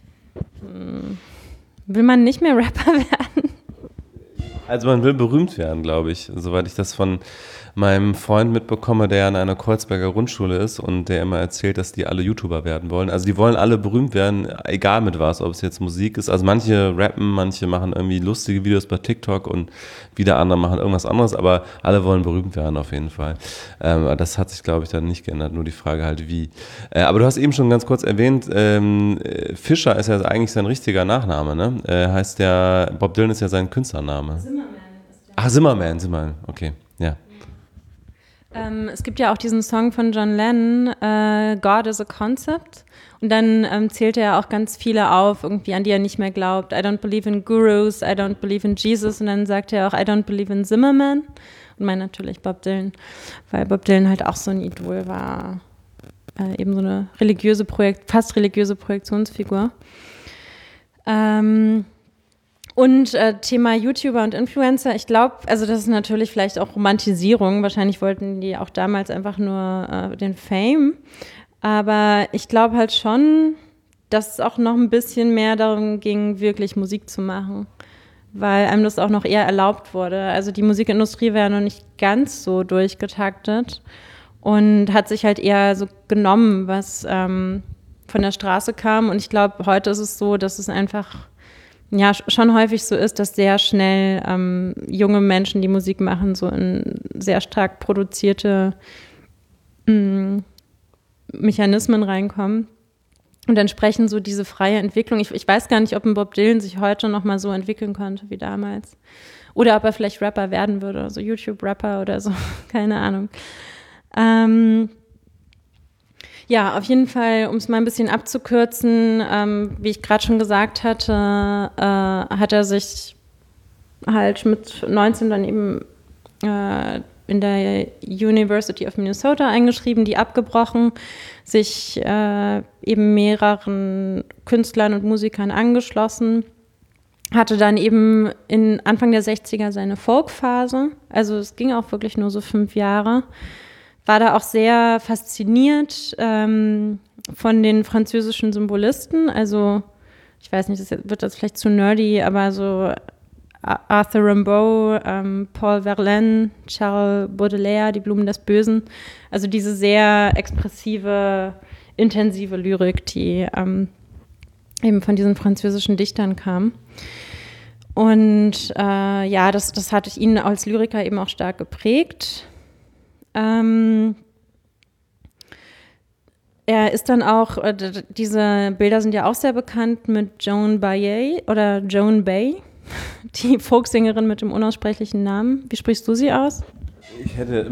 Will man nicht mehr Rapper werden? Also man will berühmt werden, glaube ich, soweit ich das von meinem Freund mitbekomme, der an einer Kreuzberger Grundschule ist und der immer erzählt, dass die alle YouTuber werden wollen. Also die wollen alle berühmt werden, egal mit was, ob es jetzt Musik ist. Also manche rappen, manche machen irgendwie lustige Videos bei TikTok und wieder andere machen irgendwas anderes, aber alle wollen berühmt werden auf jeden Fall. Das hat sich, glaube ich, dann nicht geändert, nur die Frage halt wie. Aber du hast eben schon ganz kurz erwähnt, Fischer ist ja eigentlich sein richtiger Nachname, ne? Heißt ja, Bob Dylan ist ja sein Künstlername. Zimmerman ist der. Ach, Zimmerman, okay, ja. Es gibt ja auch diesen Song von John Lennon, God is a Concept. Und dann zählt er ja auch ganz viele auf, irgendwie, an die er nicht mehr glaubt. I don't believe in Gurus, I don't believe in Jesus. Und dann sagt er auch, I don't believe in Zimmerman. Und meint natürlich Bob Dylan, weil Bob Dylan halt auch so ein Idol war. Eben so eine fast religiöse Projektionsfigur. Und Thema YouTuber und Influencer, ich glaube, also das ist natürlich vielleicht auch Romantisierung. Wahrscheinlich wollten die auch damals einfach nur den Fame. Aber ich glaube halt schon, dass es auch noch ein bisschen mehr darum ging, wirklich Musik zu machen. Weil einem das auch noch eher erlaubt wurde. Also die Musikindustrie war ja noch nicht ganz so durchgetaktet und hat sich halt eher so genommen, was von der Straße kam. Und ich glaube, heute ist es so, dass es einfach ja schon häufig so ist, dass sehr schnell junge Menschen, die Musik machen, so in sehr stark produzierte Mechanismen reinkommen. Und entsprechend so diese freie Entwicklung. Ich weiß gar nicht, ob ein Bob Dylan sich heute noch mal so entwickeln konnte wie damals. Oder ob er vielleicht Rapper werden würde, also YouTube-Rapper oder so, keine Ahnung. Ja, auf jeden Fall, um es mal ein bisschen abzukürzen, wie ich gerade schon gesagt hatte, hat er sich halt mit 19 dann eben in der University of Minnesota eingeschrieben, die abgebrochen, sich eben mehreren Künstlern und Musikern angeschlossen, hatte dann eben in Anfang der 60er seine Folkphase, also es ging auch wirklich nur so 5 Jahre, war da auch sehr fasziniert von den französischen Symbolisten, also ich weiß nicht, wird das vielleicht zu nerdy, aber so Arthur Rimbaud, Paul Verlaine, Charles Baudelaire, die Blumen des Bösen. Also diese sehr expressive, intensive Lyrik, die eben von diesen französischen Dichtern kam. Und ja, das hat ihn als Lyriker eben auch stark geprägt. Er ist dann auch, diese Bilder sind ja auch sehr bekannt mit Joan Baez oder Joan Bay. Die Folksängerin mit dem unaussprechlichen Namen. Wie sprichst du sie aus? Ich hätte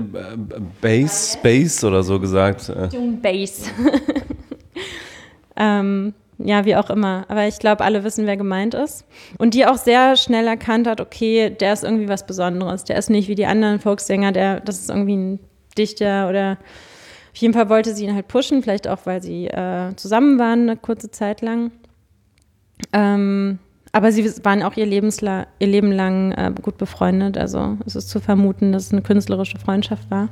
Bass oder so gesagt. Joan Baez. ja, wie auch immer. Aber ich glaube, alle wissen, wer gemeint ist. Und die auch sehr schnell erkannt hat, okay, der ist irgendwie was Besonderes. Der ist nicht wie die anderen Folksänger, das ist irgendwie ein Dichter oder auf jeden Fall wollte sie ihn halt pushen, vielleicht auch, weil sie zusammen waren eine kurze Zeit lang. Aber sie waren auch ihr Leben lang gut befreundet. Also es ist zu vermuten, dass es eine künstlerische Freundschaft war.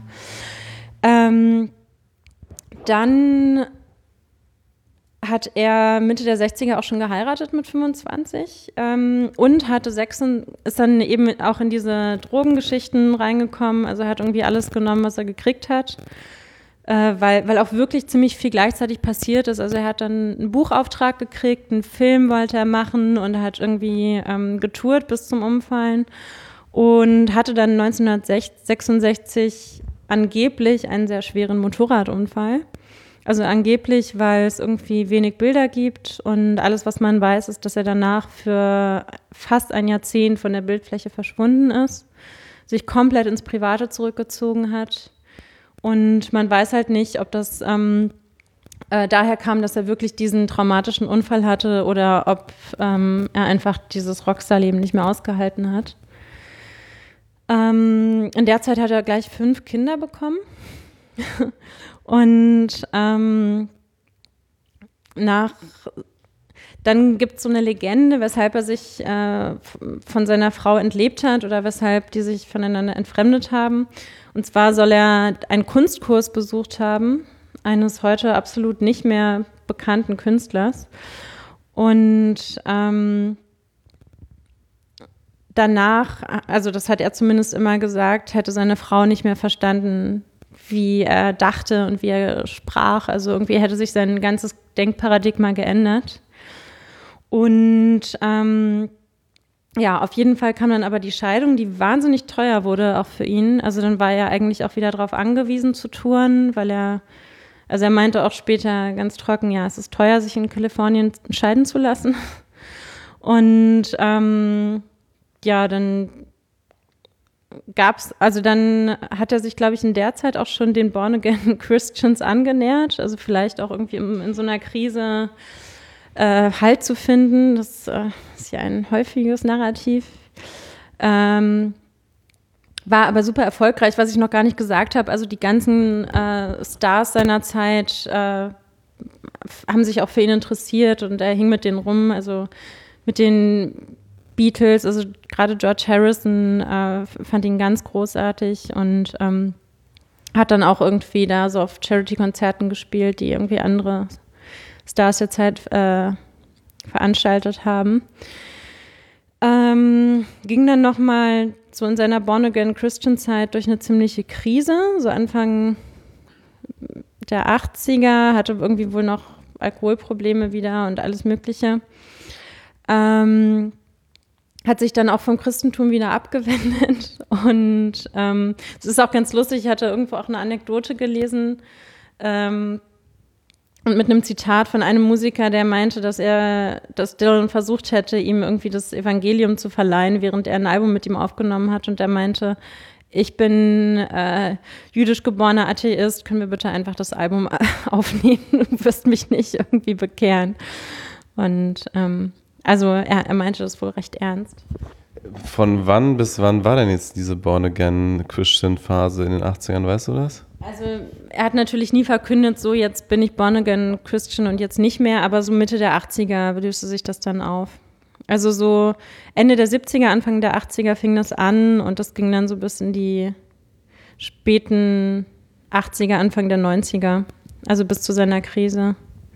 Dann hat er Mitte der 60er auch schon geheiratet mit 25 und ist dann eben auch in diese Drogengeschichten reingekommen. Also er hat irgendwie alles genommen, was er gekriegt hat, weil auch wirklich ziemlich viel gleichzeitig passiert ist. Also er hat dann einen Buchauftrag gekriegt, einen Film wollte er machen und er hat irgendwie getourt bis zum Umfallen und hatte dann 1966 angeblich einen sehr schweren Motorradunfall. Also angeblich, weil es irgendwie wenig Bilder gibt und alles, was man weiß, ist, dass er danach für fast ein Jahrzehnt von der Bildfläche verschwunden ist, sich komplett ins Private zurückgezogen hat und man weiß halt nicht, ob das daher kam, dass er wirklich diesen traumatischen Unfall hatte oder ob er einfach dieses Rockstar-Leben nicht mehr ausgehalten hat. In der Zeit hat er gleich 5 Kinder bekommen. Und dann gibt es so eine Legende, weshalb er sich von seiner Frau entlebt hat oder weshalb die sich voneinander entfremdet haben. Und zwar soll er einen Kunstkurs besucht haben, eines heute absolut nicht mehr bekannten Künstlers. Und danach, also das hat er zumindest immer gesagt, hätte seine Frau nicht mehr verstanden, wie er dachte und wie er sprach. Also irgendwie hätte sich sein ganzes Denkparadigma geändert. Und ja, auf jeden Fall kam dann aber die Scheidung, die wahnsinnig teuer wurde auch für ihn. Also dann war er eigentlich auch wieder darauf angewiesen zu touren, weil er meinte auch später ganz trocken, ja, es ist teuer, sich in Kalifornien scheiden zu lassen. Und ja, dann dann hat er sich, glaube ich, in der Zeit auch schon den Born-Again Christians angenähert, also vielleicht auch irgendwie in so einer Krise Halt zu finden. Das ist ja ein häufiges Narrativ. War aber super erfolgreich, was ich noch gar nicht gesagt habe. Also die ganzen Stars seiner Zeit haben sich auch für ihn interessiert und er hing mit denen rum, also mit den Beatles, also gerade George Harrison fand ihn ganz großartig und hat dann auch irgendwie da so auf Charity-Konzerten gespielt, die irgendwie andere Stars der Zeit veranstaltet haben. Ging dann nochmal so in seiner Born-Again-Christian-Zeit durch eine ziemliche Krise, so Anfang der 80er, hatte irgendwie wohl noch Alkoholprobleme wieder und alles Mögliche. Hat sich dann auch vom Christentum wieder abgewendet und es ist auch ganz lustig, ich hatte irgendwo auch eine Anekdote gelesen und mit einem Zitat von einem Musiker, der meinte, dass Dylan versucht hätte, ihm irgendwie das Evangelium zu verleihen, während er ein Album mit ihm aufgenommen hat und der meinte, ich bin jüdisch geborener Atheist, können wir bitte einfach das Album aufnehmen, du wirst mich nicht irgendwie bekehren. Und also er meinte das wohl recht ernst. Von wann bis wann war denn jetzt diese Born-Again-Christian-Phase in den 80ern, weißt du das? Also er hat natürlich nie verkündet, so jetzt bin ich Born-Again-Christian und jetzt nicht mehr, aber so Mitte der 80er löste sich das dann auf. Also so Ende der 70er, Anfang der 80er fing das an und das ging dann so bis in die späten 80er, Anfang der 90er, also bis zu seiner Krise.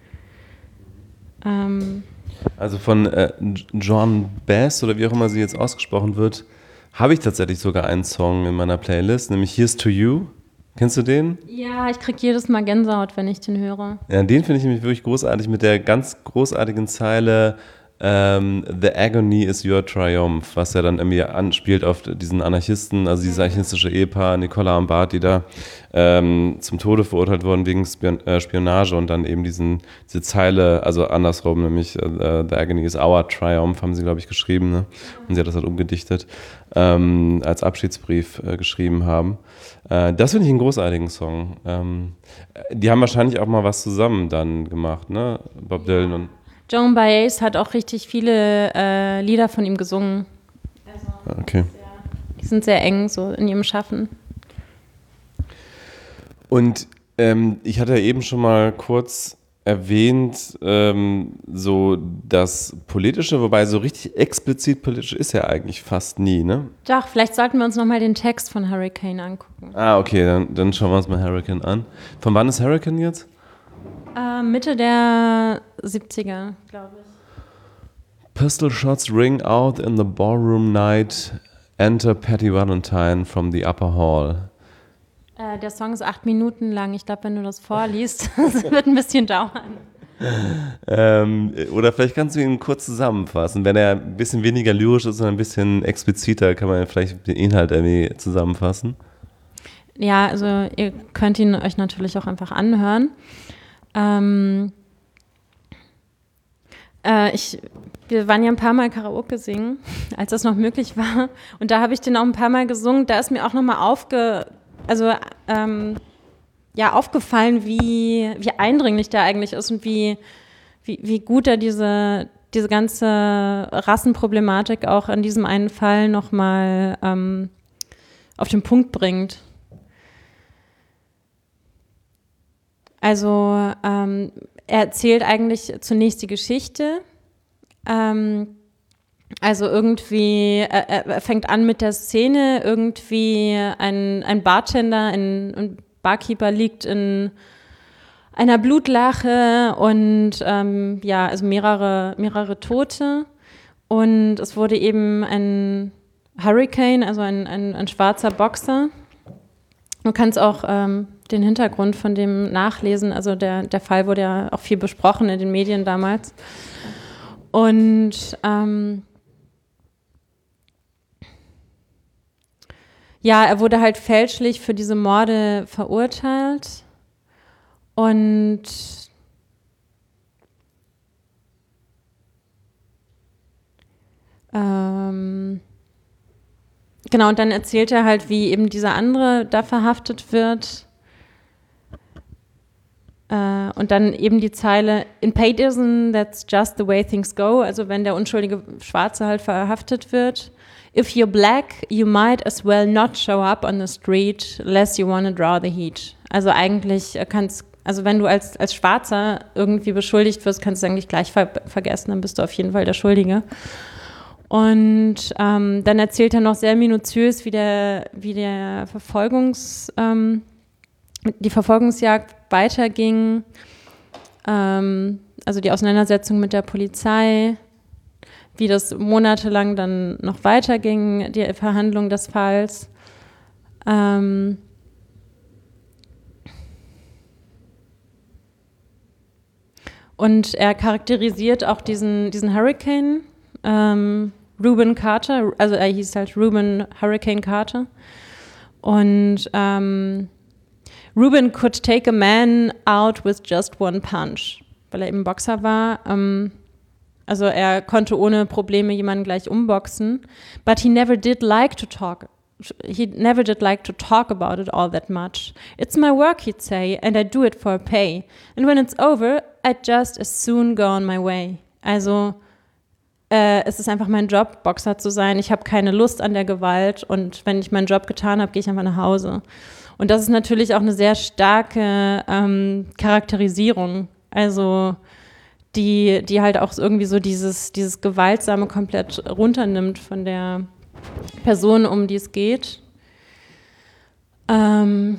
Also von Joan Baez oder wie auch immer sie jetzt ausgesprochen wird, habe ich tatsächlich sogar einen Song in meiner Playlist, nämlich Here's to You. Kennst du den? Ja, ich kriege jedes Mal Gänsehaut, wenn ich den höre. Ja, den finde ich nämlich wirklich großartig mit der ganz großartigen Zeile The agony is your triumph, was ja dann irgendwie anspielt auf diesen Anarchisten, also dieses anarchistische Ehepaar, Nicola und Bart, die da zum Tode verurteilt wurden wegen Spionage und dann eben diese Zeile, also andersrum, nämlich The agony is our triumph, haben sie, glaube ich, geschrieben, ne? Und sie hat das halt umgedichtet, als Abschiedsbrief geschrieben haben. Das finde ich einen großartigen Song. Die haben wahrscheinlich auch mal was zusammen dann gemacht, ne? Bob Dylan und Joan Baez hat auch richtig viele Lieder von ihm gesungen. Also, okay. Die sind sehr eng so in ihrem Schaffen. Und ich hatte ja eben schon mal kurz erwähnt, so das Politische, wobei so richtig explizit politisch ist ja eigentlich fast nie, ne? Doch, vielleicht sollten wir uns nochmal den Text von Hurricane angucken. Ah, okay, dann schauen wir uns mal Hurricane an. Von wann ist Hurricane jetzt? Mitte der 70er, glaube ich. Pistol shots ring out in the ballroom night. Enter Patty Valentine from the upper hall. Der Song ist 8 Minuten lang. Ich glaube, wenn du das vorliest, das wird ein bisschen dauern. Oder vielleicht kannst du ihn kurz zusammenfassen. Wenn er ein bisschen weniger lyrisch ist und ein bisschen expliziter, kann man vielleicht den Inhalt irgendwie zusammenfassen. Ja, also ihr könnt ihn euch natürlich auch einfach anhören. Wir waren ja ein paar Mal Karaoke singen, als das noch möglich war. Und da habe ich den auch ein paar Mal gesungen. Da ist mir auch nochmal aufgefallen, wie eindringlich der eigentlich ist und wie gut er diese ganze Rassenproblematik auch in diesem einen Fall nochmal auf den Punkt bringt. Also er erzählt eigentlich zunächst die Geschichte. Also irgendwie, er fängt an mit der Szene, irgendwie ein Bartender, ein Barkeeper liegt in einer Blutlache und also mehrere Tote. Und es wurde eben ein Hurricane, also ein schwarzer Boxer. Du kannst auch den Hintergrund von dem nachlesen. Also der Fall wurde ja auch viel besprochen in den Medien damals. Und er wurde halt fälschlich für diese Morde verurteilt. Und genau, und dann erzählt er halt, wie eben dieser andere da verhaftet wird. Und dann eben die Zeile, in Paterson, that's just the way things go. Also wenn der unschuldige Schwarze halt verhaftet wird. If you're black, you might as well not show up on the street, unless you want to draw the heat. Also eigentlich wenn du als Schwarzer irgendwie beschuldigt wirst, kannst du eigentlich gleich vergessen, dann bist du auf jeden Fall der Schuldige. Und dann erzählt er noch sehr minutiös, wie die Verfolgungsjagd weiterging, also die Auseinandersetzung mit der Polizei, wie das monatelang dann noch weiterging, die Verhandlung des Falls. Und er charakterisiert auch diesen Hurricane, Reuben Carter, also er hieß halt Reuben Hurricane Carter. Und Reuben could take a man out with just one punch, weil er eben Boxer war. Also er konnte ohne Probleme jemanden gleich umboxen. But he never did like to talk about it all that much. It's my work, he'd say, and I do it for pay. And when it's over, I'd just as soon go on my way. Also es ist einfach mein Job, Boxer zu sein. Ich habe keine Lust an der Gewalt und wenn ich meinen Job getan habe, gehe ich einfach nach Hause. Und das ist natürlich auch eine sehr starke Charakterisierung. Also die halt auch irgendwie so dieses Gewaltsame komplett runternimmt von der Person, um die es geht. Dann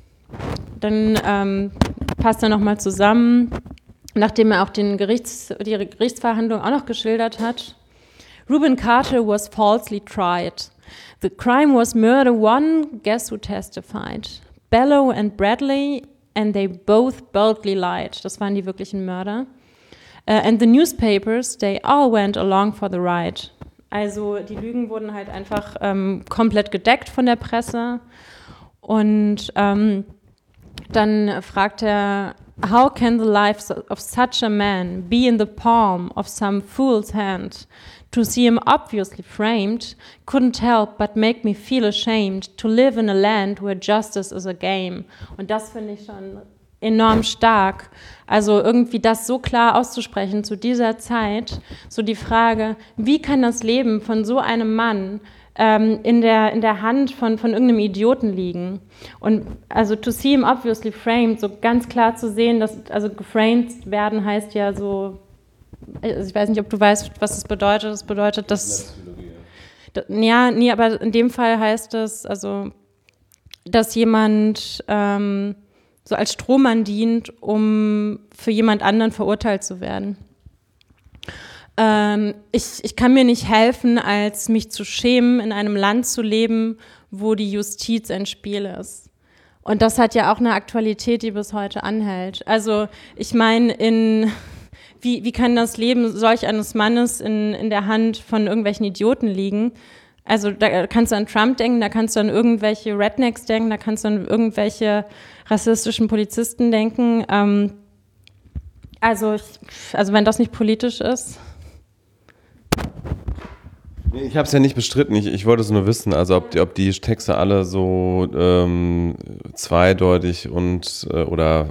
passt er nochmal zusammen, nachdem er auch die Gerichtsverhandlung auch noch geschildert hat. Reuben Carter was falsely tried. The crime was murder one, guess who testified? Bellow and Bradley, and they both boldly lied. Das waren die wirklichen Mörder. And the newspapers, they all went along for the ride. Also die Lügen wurden halt einfach komplett gedeckt von der Presse. Und dann fragt er, how can the life of such a man be in the palm of some fool's hand? To see him obviously framed couldn't help but make me feel ashamed to live in a land where justice is a game. Und das finde ich schon enorm stark. Also irgendwie das so klar auszusprechen zu dieser Zeit, so die Frage, wie kann das Leben von so einem Mann in der Hand von irgendeinem Idioten liegen? Und also to see him obviously framed, so ganz klar zu sehen, dass, also geframed werden heißt ja so, also ich weiß nicht, ob du weißt, was das bedeutet. Das bedeutet, dass, ja, nee, aber in dem Fall heißt es, also, dass jemand so als Strohmann dient, um für jemand anderen verurteilt zu werden. Ich kann mir nicht helfen, als mich zu schämen, in einem Land zu leben, wo die Justiz ein Spiel ist. Und das hat ja auch eine Aktualität, die bis heute anhält. Also ich meine, wie kann das Leben solch eines Mannes in der Hand von irgendwelchen Idioten liegen? Also da kannst du an Trump denken, da kannst du an irgendwelche Rednecks denken, da kannst du an irgendwelche rassistischen Polizisten denken. Also wenn das nicht politisch ist. Ich habe es ja nicht bestritten, ich wollte es nur wissen, also ob die Texte alle so zweideutig und oder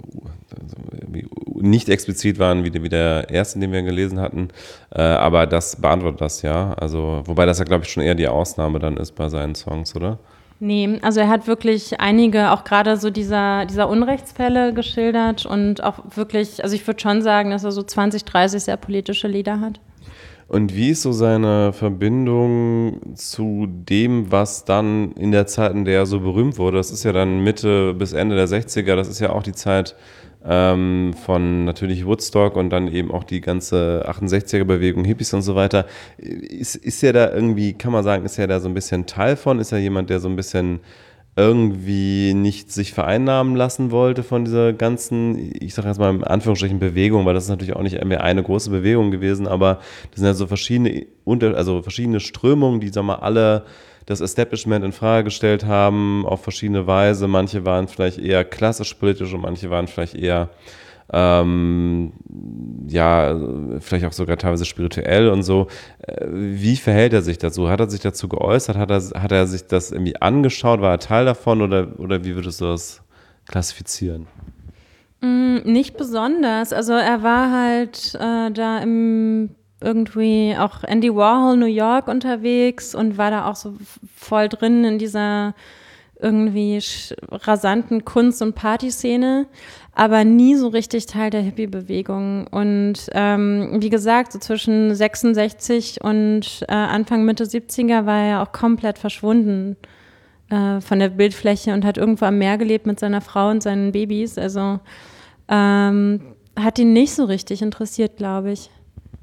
nicht explizit waren wie der erste, den wir gelesen hatten, aber das beantwortet das ja, also wobei das ja glaube ich schon eher die Ausnahme dann ist bei seinen Songs, oder? Nee, also er hat wirklich einige, auch gerade so dieser Unrechtsfälle geschildert und auch wirklich, also ich würde schon sagen, dass er so 20, 30 sehr politische Lieder hat. Und wie ist so seine Verbindung zu dem, was dann in der Zeit, in der er so berühmt wurde? Das ist ja dann Mitte bis Ende der 60er, das ist ja auch die Zeit von natürlich Woodstock und dann eben auch die ganze 68er-Bewegung, Hippies und so weiter. Ist er da irgendwie, kann man sagen, ist er da so ein bisschen Teil von? Ist er jemand, der so ein bisschen irgendwie nicht sich vereinnahmen lassen wollte von dieser ganzen, ich sage jetzt mal in Anführungsstrichen Bewegung, weil das ist natürlich auch nicht mehr eine große Bewegung gewesen, aber das sind ja so verschiedene Strömungen, die, sagen wir mal, alle das Establishment in Frage gestellt haben, auf verschiedene Weise. Manche waren vielleicht eher klassisch politisch und manche waren vielleicht eher ja, vielleicht auch sogar teilweise spirituell und so. Wie verhält er sich dazu? Hat er sich dazu geäußert? Hat er sich das irgendwie angeschaut? War er Teil davon oder wie würdest du das klassifizieren? Nicht besonders. Also er war halt da irgendwie auch Andy Warhol New York unterwegs und war da auch so voll drin in dieser irgendwie rasanten Kunst- und Partyszene, aber nie so richtig Teil der Hippie-Bewegung. Und wie gesagt, so zwischen 66 und Anfang, Mitte 70er war er auch komplett verschwunden von der Bildfläche und hat irgendwo am Meer gelebt mit seiner Frau und seinen Babys. Also hat ihn nicht so richtig interessiert, glaube ich.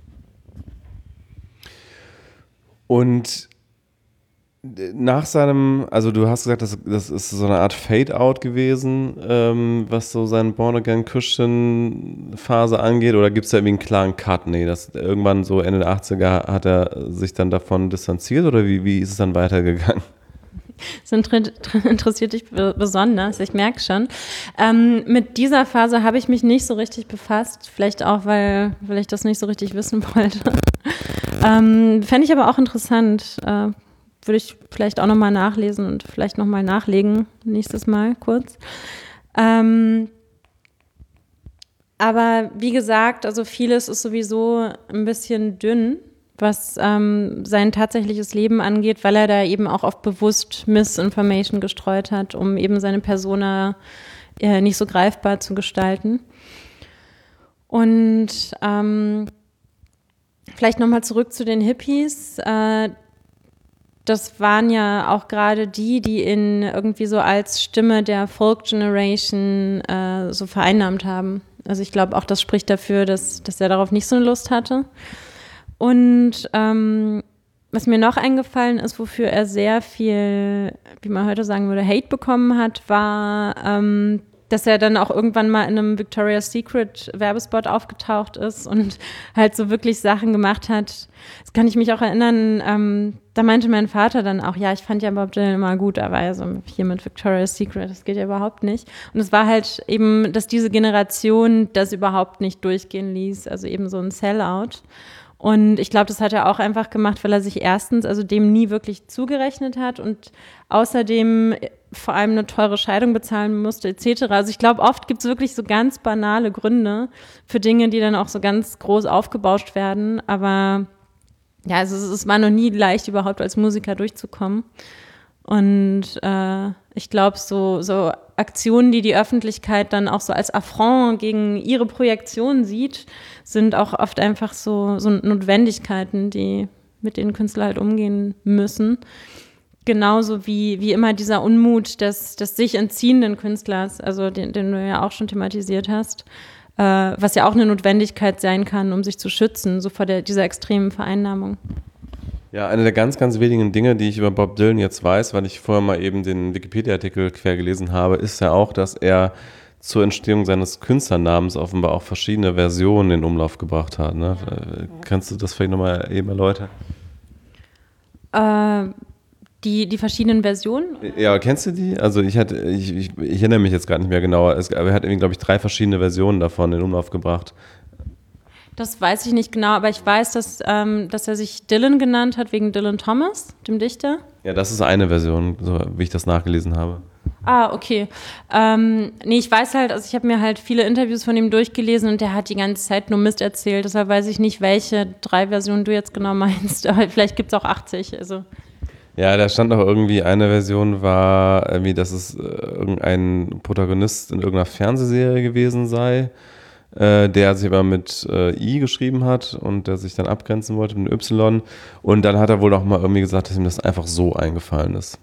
Und nach seinem, also du hast gesagt, das ist so eine Art Fade-out gewesen, was so seine Born-Again-Christian-Phase angeht, oder gibt es da irgendwie einen klaren Cut? Nee, das irgendwann so Ende der 80er hat er sich dann davon distanziert, oder wie ist es dann weitergegangen? Das interessiert dich besonders, ich merke schon. Mit dieser Phase habe ich mich nicht so richtig befasst, vielleicht auch, weil ich das nicht so richtig wissen wollte. Fände ich aber auch interessant. Würde ich vielleicht auch nochmal nachlesen und vielleicht nochmal nachlegen, nächstes Mal kurz. Aber wie gesagt, also vieles ist sowieso ein bisschen dünn, was sein tatsächliches Leben angeht, weil er da eben auch oft bewusst Misinformation gestreut hat, um eben seine Persona nicht so greifbar zu gestalten. Und vielleicht nochmal zurück zu den Hippies. Das waren ja auch gerade die ihn irgendwie so als Stimme der Folk Generation so vereinnahmt haben. Also ich glaube auch, das spricht dafür, dass er darauf nicht so eine Lust hatte. Und was mir noch eingefallen ist, wofür er sehr viel, wie man heute sagen würde, Hate bekommen hat, war, dass er dann auch irgendwann mal in einem Victoria's Secret Werbespot aufgetaucht ist und halt so wirklich Sachen gemacht hat. Das kann ich mich auch erinnern, da meinte mein Vater dann auch, ja, ich fand ja Bob Dylan immer gut, aber also hier mit Victoria's Secret, das geht ja überhaupt nicht. Und es war halt eben, dass diese Generation das überhaupt nicht durchgehen ließ, also eben so ein Sellout. Und ich glaube, das hat er auch einfach gemacht, weil er sich erstens also dem nie wirklich zugerechnet hat und außerdem vor allem eine teure Scheidung bezahlen musste etc. Also ich glaube, oft gibt es wirklich so ganz banale Gründe für Dinge, die dann auch so ganz groß aufgebauscht werden. Aber ja, also es war noch nie leicht, überhaupt als Musiker durchzukommen. Und ich glaube, so Aktionen, die die Öffentlichkeit dann auch so als Affront gegen ihre Projektion sieht, sind auch oft einfach so Notwendigkeiten, mit denen Künstler halt umgehen müssen. Genauso wie immer dieser Unmut des sich entziehenden Künstlers, also den du ja auch schon thematisiert hast, was ja auch eine Notwendigkeit sein kann, um sich zu schützen, so vor dieser extremen Vereinnahmung. Ja, eine der ganz, ganz wenigen Dinge, die ich über Bob Dylan jetzt weiß, weil ich vorher mal eben den Wikipedia-Artikel quer gelesen habe, ist ja auch, dass er zur Entstehung seines Künstlernamens offenbar auch verschiedene Versionen in Umlauf gebracht hat. Ne? Kannst du das vielleicht nochmal eben erläutern? Die verschiedenen Versionen? Ja, kennst du die? Also ich erinnere mich jetzt gerade nicht mehr genauer, aber er hat irgendwie, glaube ich, 3 verschiedene Versionen davon in Umlauf gebracht. Das weiß ich nicht genau, aber ich weiß, dass er sich Dylan genannt hat, wegen Dylan Thomas, dem Dichter. Ja, das ist eine Version, so wie ich das nachgelesen habe. Ah, okay. Nee, ich weiß halt, also ich habe mir halt viele Interviews von ihm durchgelesen und der hat die ganze Zeit nur Mist erzählt, deshalb weiß ich nicht, welche 3 Versionen du jetzt genau meinst, aber vielleicht gibt es auch 80, also. Ja, da stand auch irgendwie, eine Version war irgendwie, dass es irgendein Protagonist in irgendeiner Fernsehserie gewesen sei, der sich aber mit I geschrieben hat und der sich dann abgrenzen wollte mit Y. Und dann hat er wohl auch mal irgendwie gesagt, dass ihm das einfach so eingefallen ist.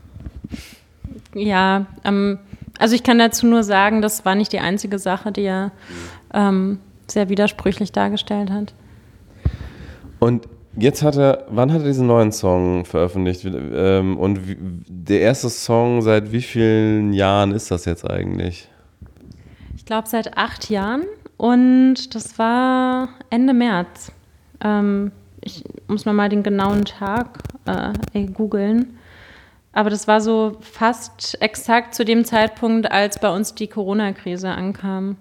Ja, also ich kann dazu nur sagen, das war nicht die einzige Sache, die er sehr widersprüchlich dargestellt hat. Und jetzt wann hat er diesen neuen Song veröffentlicht? Und der erste Song, seit wie vielen Jahren ist das jetzt eigentlich? Ich glaube seit 8 Jahren und das war Ende März. Ich muss mal den genauen Tag googeln. Aber das war so fast exakt zu dem Zeitpunkt, als bei uns die Corona-Krise ankam.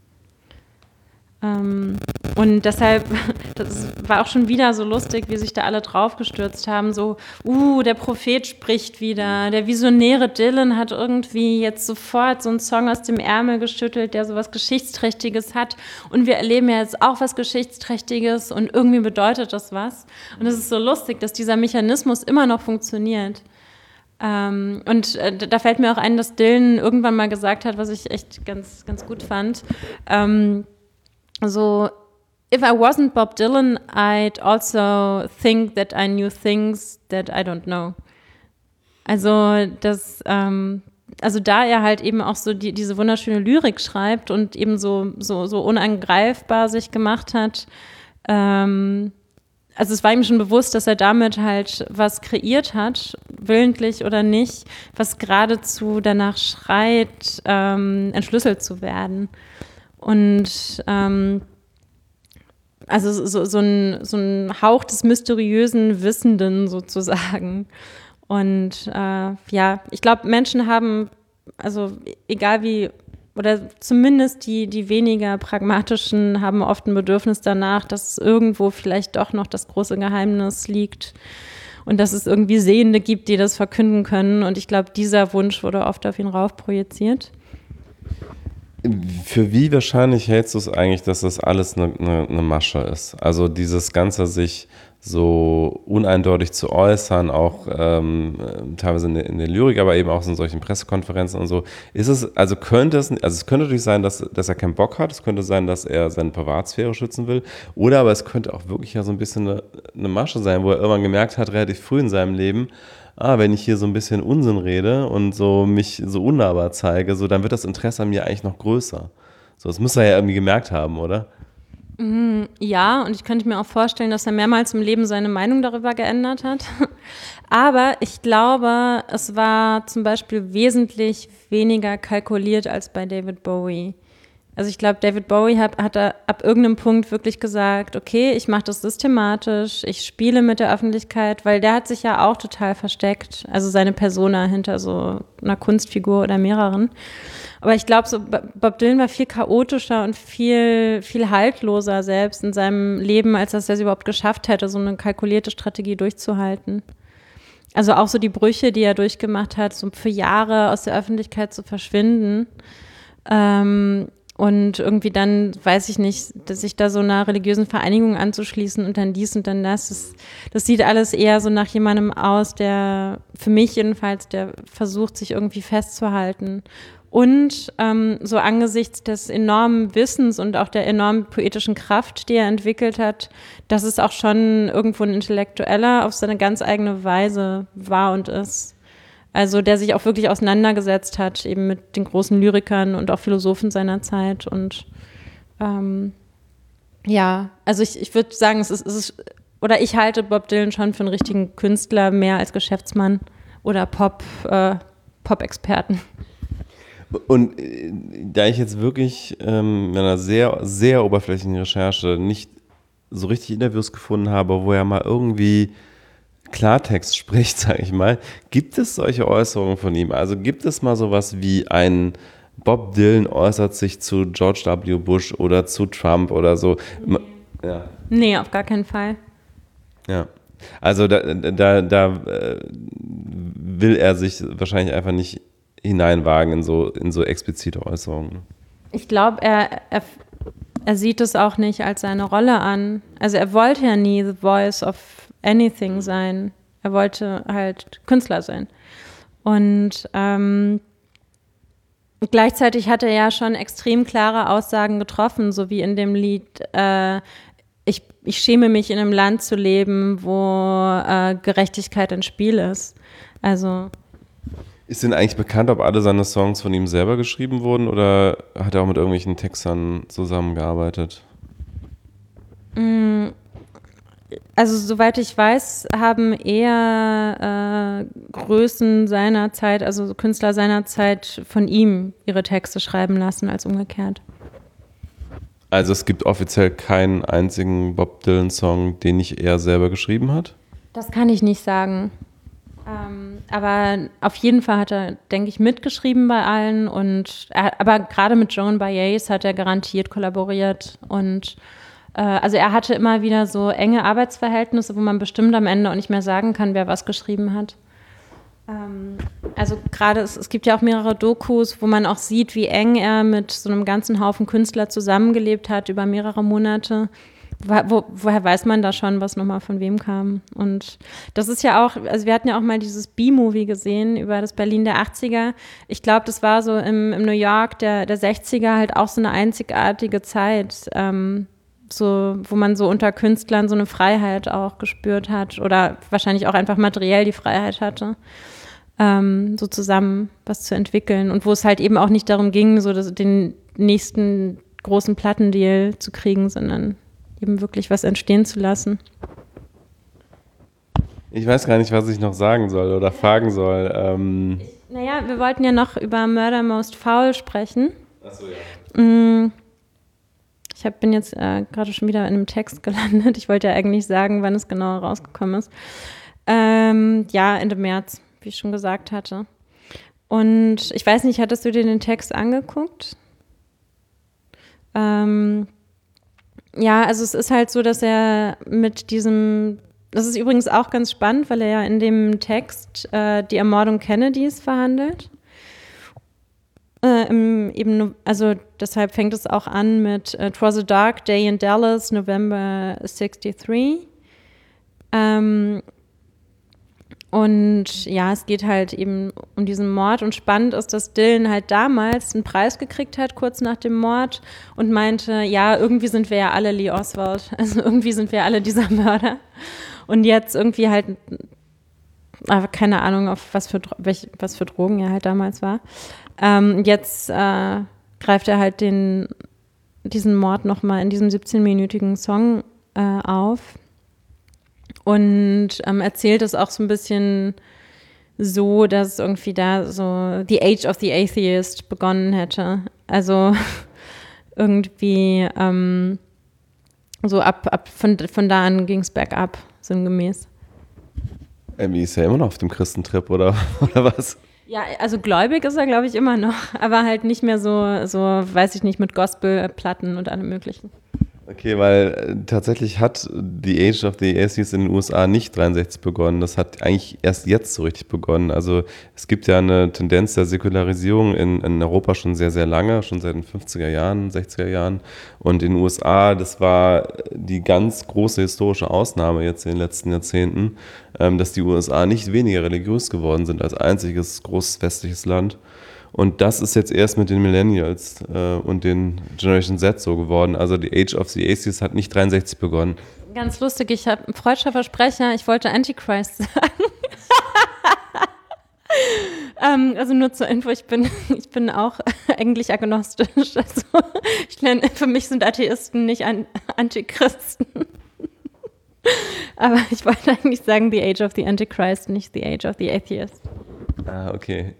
Und deshalb, das war auch schon wieder so lustig, wie sich da alle draufgestürzt haben, so, der Prophet spricht wieder, der visionäre Dylan hat irgendwie jetzt sofort so einen Song aus dem Ärmel geschüttelt, der so was Geschichtsträchtiges hat und wir erleben ja jetzt auch was Geschichtsträchtiges und irgendwie bedeutet das was. Und es ist so lustig, dass dieser Mechanismus immer noch funktioniert. Und da fällt mir auch ein, dass Dylan irgendwann mal gesagt hat, was ich echt ganz, ganz gut fand, so, if I wasn't Bob Dylan, I'd also think that I knew things that I don't know. Also, also da er halt eben auch so diese wunderschöne Lyrik schreibt und eben so unangreifbar sich gemacht hat, also es war ihm schon bewusst, dass er damit halt was kreiert hat, willentlich oder nicht, was geradezu danach schreit, entschlüsselt zu werden. Und also so ein Hauch des mysteriösen Wissenden sozusagen. Und ich glaube, Menschen haben, also egal wie, oder zumindest die weniger pragmatischen haben oft ein Bedürfnis danach, dass irgendwo vielleicht doch noch das große Geheimnis liegt und dass es irgendwie Sehende gibt, die das verkünden können. Und ich glaube, dieser Wunsch wurde oft auf ihn rauf projiziert. Für wie wahrscheinlich hältst du es eigentlich, dass das alles eine Masche ist? Also dieses Ganze sich so uneindeutig zu äußern, auch teilweise in der Lyrik, aber eben auch in solchen Pressekonferenzen und so. Könnte es natürlich sein, dass er keinen Bock hat, es könnte sein, dass er seine Privatsphäre schützen will, oder aber es könnte auch wirklich ja so ein bisschen eine Masche sein, wo er irgendwann gemerkt hat, relativ früh in seinem Leben, wenn ich hier so ein bisschen Unsinn rede und so mich so unnahbar zeige, so, dann wird das Interesse an mir eigentlich noch größer. So, das muss er ja irgendwie gemerkt haben, oder? Ja, und ich könnte mir auch vorstellen, dass er mehrmals im Leben seine Meinung darüber geändert hat. Aber ich glaube, es war zum Beispiel wesentlich weniger kalkuliert als bei David Bowie. Also ich glaube, David Bowie hat ab irgendeinem Punkt wirklich gesagt, okay, ich mache das systematisch, ich spiele mit der Öffentlichkeit, weil der hat sich ja auch total versteckt, also seine Persona hinter so einer Kunstfigur oder mehreren. Aber ich glaube, so Bob Dylan war viel chaotischer und viel haltloser selbst in seinem Leben, als dass er es überhaupt geschafft hätte, so eine kalkulierte Strategie durchzuhalten. Also auch so die Brüche, die er durchgemacht hat, so für Jahre aus der Öffentlichkeit zu verschwinden. Und irgendwie dann, weiß ich nicht, dass sich da so einer religiösen Vereinigung anzuschließen und dann dies und dann das sieht alles eher so nach jemandem aus, der, für mich jedenfalls, der versucht, sich irgendwie festzuhalten. Und so angesichts des enormen Wissens und auch der enormen poetischen Kraft, die er entwickelt hat, dass es auch schon irgendwo ein Intellektueller auf seine ganz eigene Weise war und ist. Also der sich auch wirklich auseinandergesetzt hat, eben mit den großen Lyrikern und auch Philosophen seiner Zeit. Und ja, also ich würde sagen, oder ich halte Bob Dylan schon für einen richtigen Künstler, mehr als Geschäftsmann oder Pop-Experten. Und da ich jetzt wirklich in einer sehr, sehr oberflächlichen Recherche nicht so richtig Interviews gefunden habe, wo er mal irgendwie Klartext spricht, sage ich mal, gibt es solche Äußerungen von ihm? Also gibt es mal sowas wie ein Bob Dylan äußert sich zu George W. Bush oder zu Trump oder so? Ja. Nee, auf gar keinen Fall. Ja, also da will er sich wahrscheinlich einfach nicht hineinwagen in so explizite Äußerungen. Ich glaube, er sieht es auch nicht als seine Rolle an. Also er wollte ja nie the voice of anything sein. Er wollte halt Künstler sein. Und gleichzeitig hat er ja schon extrem klare Aussagen getroffen, so wie in dem Lied ich schäme mich, in einem Land zu leben, wo Gerechtigkeit ein Spiel ist. Also ist denn eigentlich bekannt, ob alle seine Songs von ihm selber geschrieben wurden oder hat er auch mit irgendwelchen Textern zusammengearbeitet? Also soweit ich weiß, haben eher Größen seiner Zeit, also Künstler seiner Zeit von ihm ihre Texte schreiben lassen als umgekehrt. Also es gibt offiziell keinen einzigen Bob Dylan-Song, den nicht er selber geschrieben hat? Das kann ich nicht sagen. Aber auf jeden Fall hat er, denke ich, mitgeschrieben bei allen. Aber gerade mit Joan Baez hat er garantiert kollaboriert. Und also er hatte immer wieder so enge Arbeitsverhältnisse, wo man bestimmt am Ende auch nicht mehr sagen kann, wer was geschrieben hat. Also gerade, es gibt ja auch mehrere Dokus, wo man auch sieht, wie eng er mit so einem ganzen Haufen Künstler zusammengelebt hat über mehrere Monate. Woher weiß man da schon, was nochmal von wem kam? Und das ist ja auch, also wir hatten ja auch mal dieses B-Movie gesehen über das Berlin der 80er. Ich glaube, das war so im New York der 60er halt auch so eine einzigartige Zeit, so, wo man so unter Künstlern so eine Freiheit auch gespürt hat oder wahrscheinlich auch einfach materiell die Freiheit hatte, so zusammen was zu entwickeln. Und wo es halt eben auch nicht darum ging, so den nächsten großen Plattendeal zu kriegen, sondern eben wirklich was entstehen zu lassen. Ich weiß gar nicht, was ich noch sagen soll oder fragen soll. Naja, wir wollten ja noch über Murder Most Foul sprechen. Ach so, ja. Ich bin jetzt gerade schon wieder in einem Text gelandet. Ich wollte ja eigentlich sagen, wann es genau rausgekommen ist. Ja, Ende März, wie ich schon gesagt hatte. Und ich weiß nicht, hattest du dir den Text angeguckt? Ja, also es ist halt so, dass er mit diesem, das ist übrigens auch ganz spannend, weil er ja in dem Text die Ermordung Kennedys verhandelt. Also deshalb fängt es auch an mit It was a dark day in Dallas, November 63. Und ja, es geht halt eben um diesen Mord. Und spannend ist, dass Dylan halt damals einen Preis gekriegt hat, kurz nach dem Mord, und meinte, ja, irgendwie sind wir ja alle Lee Oswald. Also irgendwie sind wir alle dieser Mörder. Und jetzt irgendwie halt, aber keine Ahnung, auf was für Drogen er halt damals war. Jetzt greift er halt diesen Mord nochmal in diesem 17-minütigen Song auf. Und erzählt es auch so ein bisschen so, dass irgendwie da so The Age of the Atheist begonnen hätte. Also irgendwie so von da an ging es bergab, sinngemäß. Emmy ist ja immer noch auf dem Christentrip, oder was? Ja, also gläubig ist er, glaube ich, immer noch, aber halt nicht mehr so, weiß ich nicht, mit Gospelplatten und allem Möglichen. Okay, weil tatsächlich hat die Age of the Atheists in den USA nicht 63 begonnen. Das hat eigentlich erst jetzt so richtig begonnen. Also es gibt ja eine Tendenz der Säkularisierung in Europa schon sehr, sehr lange, schon seit den 50er Jahren, 60er Jahren. Und in den USA, das war die ganz große historische Ausnahme jetzt in den letzten Jahrzehnten, dass die USA nicht weniger religiös geworden sind als einziges großes westliches Land. Und das ist jetzt erst mit den Millennials und den Generation Z so geworden. Also die Age of the Atheists hat nicht 63 begonnen. Ganz lustig, ich habe einen freudscher Versprecher, ich wollte Antichrist sagen. Also nur zur Info, ich bin auch eigentlich agnostisch. Also für mich sind Atheisten nicht Antichristen. Aber ich wollte eigentlich sagen The Age of the Antichrist, nicht The Age of the Atheist. Ah, okay.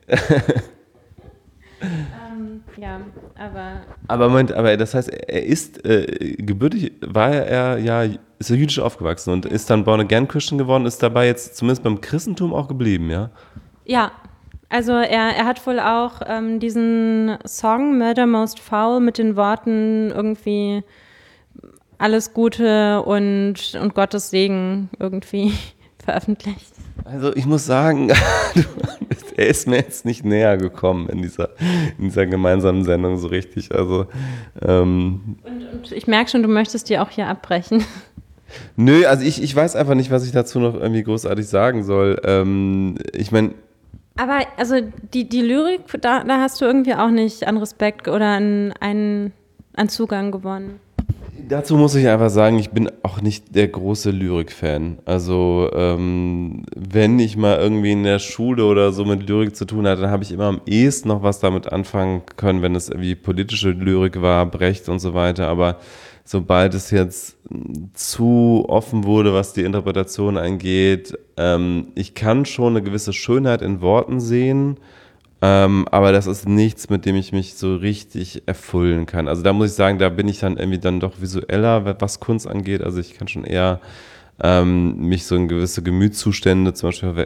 Ja, aber... Aber das heißt, er ist gebürtig, ist er jüdisch aufgewachsen und ist dann Born-Again-Christian geworden, ist dabei jetzt zumindest beim Christentum auch geblieben, ja? Ja, also er hat wohl auch diesen Song Murder Most Foul mit den Worten irgendwie alles Gute und Gottes Segen irgendwie veröffentlicht. Also ich muss sagen, er ist mir jetzt nicht näher gekommen in dieser gemeinsamen Sendung so richtig. Also, und ich merke schon, du möchtest dir auch hier abbrechen. Nö, also ich weiß einfach nicht, was ich dazu noch irgendwie großartig sagen soll. Ich meine... Aber also die Lyrik, da hast du irgendwie auch nicht an Respekt oder an Zugang gewonnen. Dazu muss ich einfach sagen, ich bin auch nicht der große Lyrik-Fan. Also wenn ich mal irgendwie in der Schule oder so mit Lyrik zu tun hatte, dann habe ich immer am ehesten noch was damit anfangen können, wenn es irgendwie politische Lyrik war, Brecht und so weiter. Aber sobald es jetzt zu offen wurde, was die Interpretation angeht, ich kann schon eine gewisse Schönheit in Worten sehen, aber das ist nichts, mit dem ich mich so richtig erfüllen kann. Also da muss ich sagen, da bin ich dann irgendwie dann doch visueller, was Kunst angeht. Also ich kann schon eher mich so in gewisse Gemütszustände, zum Beispiel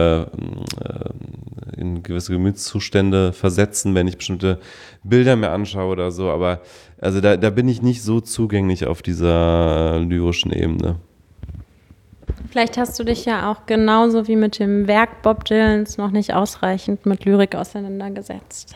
in gewisse Gemütszustände versetzen, wenn ich bestimmte Bilder mir anschaue oder so. Aber also da bin ich nicht so zugänglich auf dieser lyrischen Ebene. Vielleicht hast du dich ja auch genauso wie mit dem Werk Bob Dylans noch nicht ausreichend mit Lyrik auseinandergesetzt.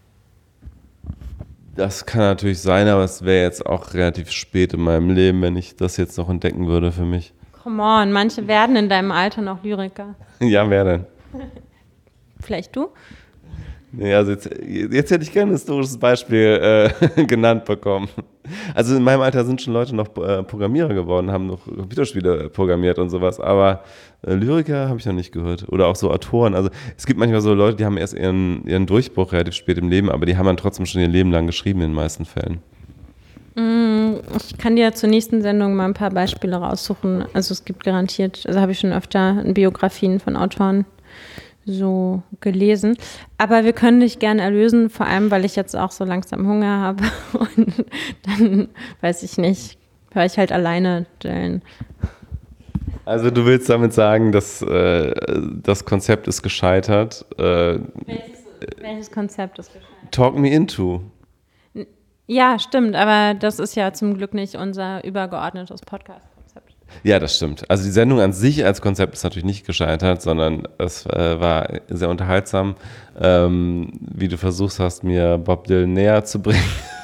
Das kann natürlich sein, aber es wäre jetzt auch relativ spät in meinem Leben, wenn ich das jetzt noch entdecken würde für mich. Come on, manche werden in deinem Alter noch Lyriker. Ja, wer denn? Vielleicht du? Nee, also jetzt hätte ich gerne ein historisches Beispiel genannt bekommen. Also in meinem Alter sind schon Leute noch Programmierer geworden, haben noch Computerspiele programmiert und sowas, aber Lyriker habe ich noch nicht gehört. Oder auch so Autoren. Also es gibt manchmal so Leute, die haben erst ihren Durchbruch relativ spät im Leben, aber die haben dann trotzdem schon ihr Leben lang geschrieben in den meisten Fällen. Ich kann dir zur nächsten Sendung mal ein paar Beispiele raussuchen. Also es gibt garantiert, also habe ich schon öfter Biografien von Autoren so gelesen. Aber wir können dich gerne erlösen, vor allem, weil ich jetzt auch so langsam Hunger habe. Und dann, weiß ich nicht, höre ich halt alleine Dylan. Also du willst damit sagen, dass das Konzept ist gescheitert? Welches Konzept ist gescheitert? Talk me into. Ja, stimmt, aber das ist ja zum Glück nicht unser übergeordnetes Podcast-Konzept. Ja, das stimmt. Also die Sendung an sich als Konzept ist natürlich nicht gescheitert, sondern es war sehr unterhaltsam, wie du versucht hast, mir Bob Dylan näher zu bringen.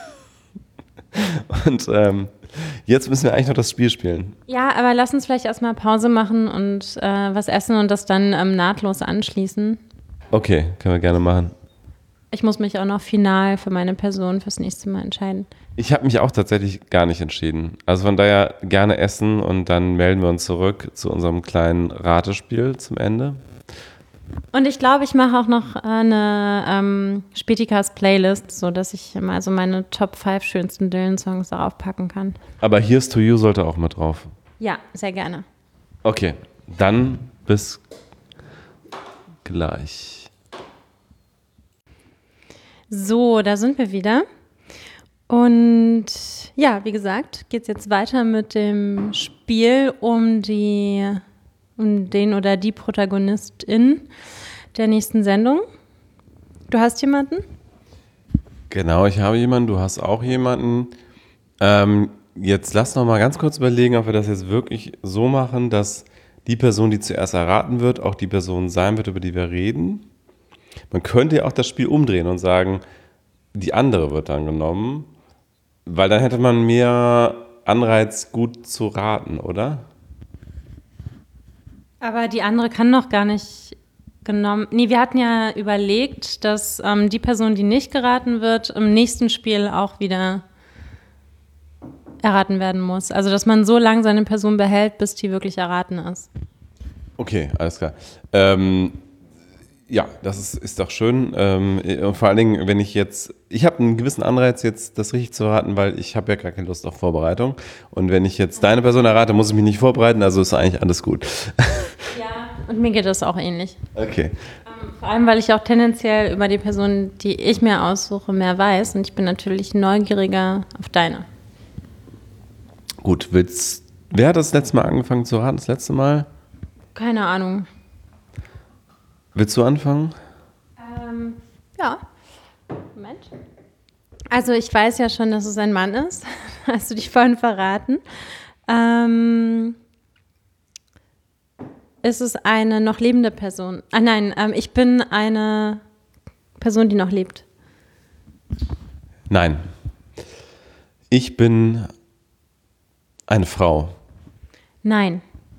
Und jetzt müssen wir eigentlich noch das Spiel spielen. Ja, aber lass uns vielleicht erstmal Pause machen und was essen und das dann nahtlos anschließen. Okay, können wir gerne machen. Ich muss mich auch noch final für meine Person fürs nächste Mal entscheiden. Ich habe mich auch tatsächlich gar nicht entschieden. Also von daher gerne essen und dann melden wir uns zurück zu unserem kleinen Ratespiel zum Ende. Und ich glaube, ich mache auch noch eine Spätikas-Playlist, sodass ich mal so meine Top 5 schönsten Dylan-Songs darauf packen kann. Aber Here's to You sollte auch mit drauf. Ja, sehr gerne. Okay, dann bis gleich. So, da sind wir wieder. Und ja, wie gesagt, geht es jetzt weiter mit dem Spiel um den oder die Protagonistin der nächsten Sendung. Du hast jemanden? Genau, ich habe jemanden, du hast auch jemanden. Jetzt lass noch mal ganz kurz überlegen, ob wir das jetzt wirklich so machen, dass die Person, die zuerst erraten wird, auch die Person sein wird, über die wir reden. Man könnte ja auch das Spiel umdrehen und sagen, die andere wird dann genommen, weil dann hätte man mehr Anreiz, gut zu raten, oder? Aber die andere kann noch gar nicht genommen. Nee, wir hatten ja überlegt, dass die Person, die nicht geraten wird, im nächsten Spiel auch wieder erraten werden muss. Also, dass man so lange seine Person behält, bis die wirklich erraten ist. Okay, alles klar. Ja, das ist doch schön. Und vor allen Dingen, wenn ich habe einen gewissen Anreiz, jetzt das richtig zu erraten, weil ich habe ja gar keine Lust auf Vorbereitung. Und wenn ich jetzt deine Person errate, muss ich mich nicht vorbereiten, also ist eigentlich alles gut. Ja, und mir geht das auch ähnlich. Okay. Vor allem, weil ich auch tendenziell über die Person, die ich mir aussuche, mehr weiß. Und ich bin natürlich neugieriger auf deine. Gut, wer hat das letzte Mal angefangen zu raten, das letzte Mal? Keine Ahnung. Willst du anfangen? Ja. Moment. Also ich weiß ja schon, dass es ein Mann ist. Hast du dich vorhin verraten. Ist es eine noch lebende Person? Nein, ich bin eine Person, die noch lebt. Nein. Ich bin eine Frau. Nein.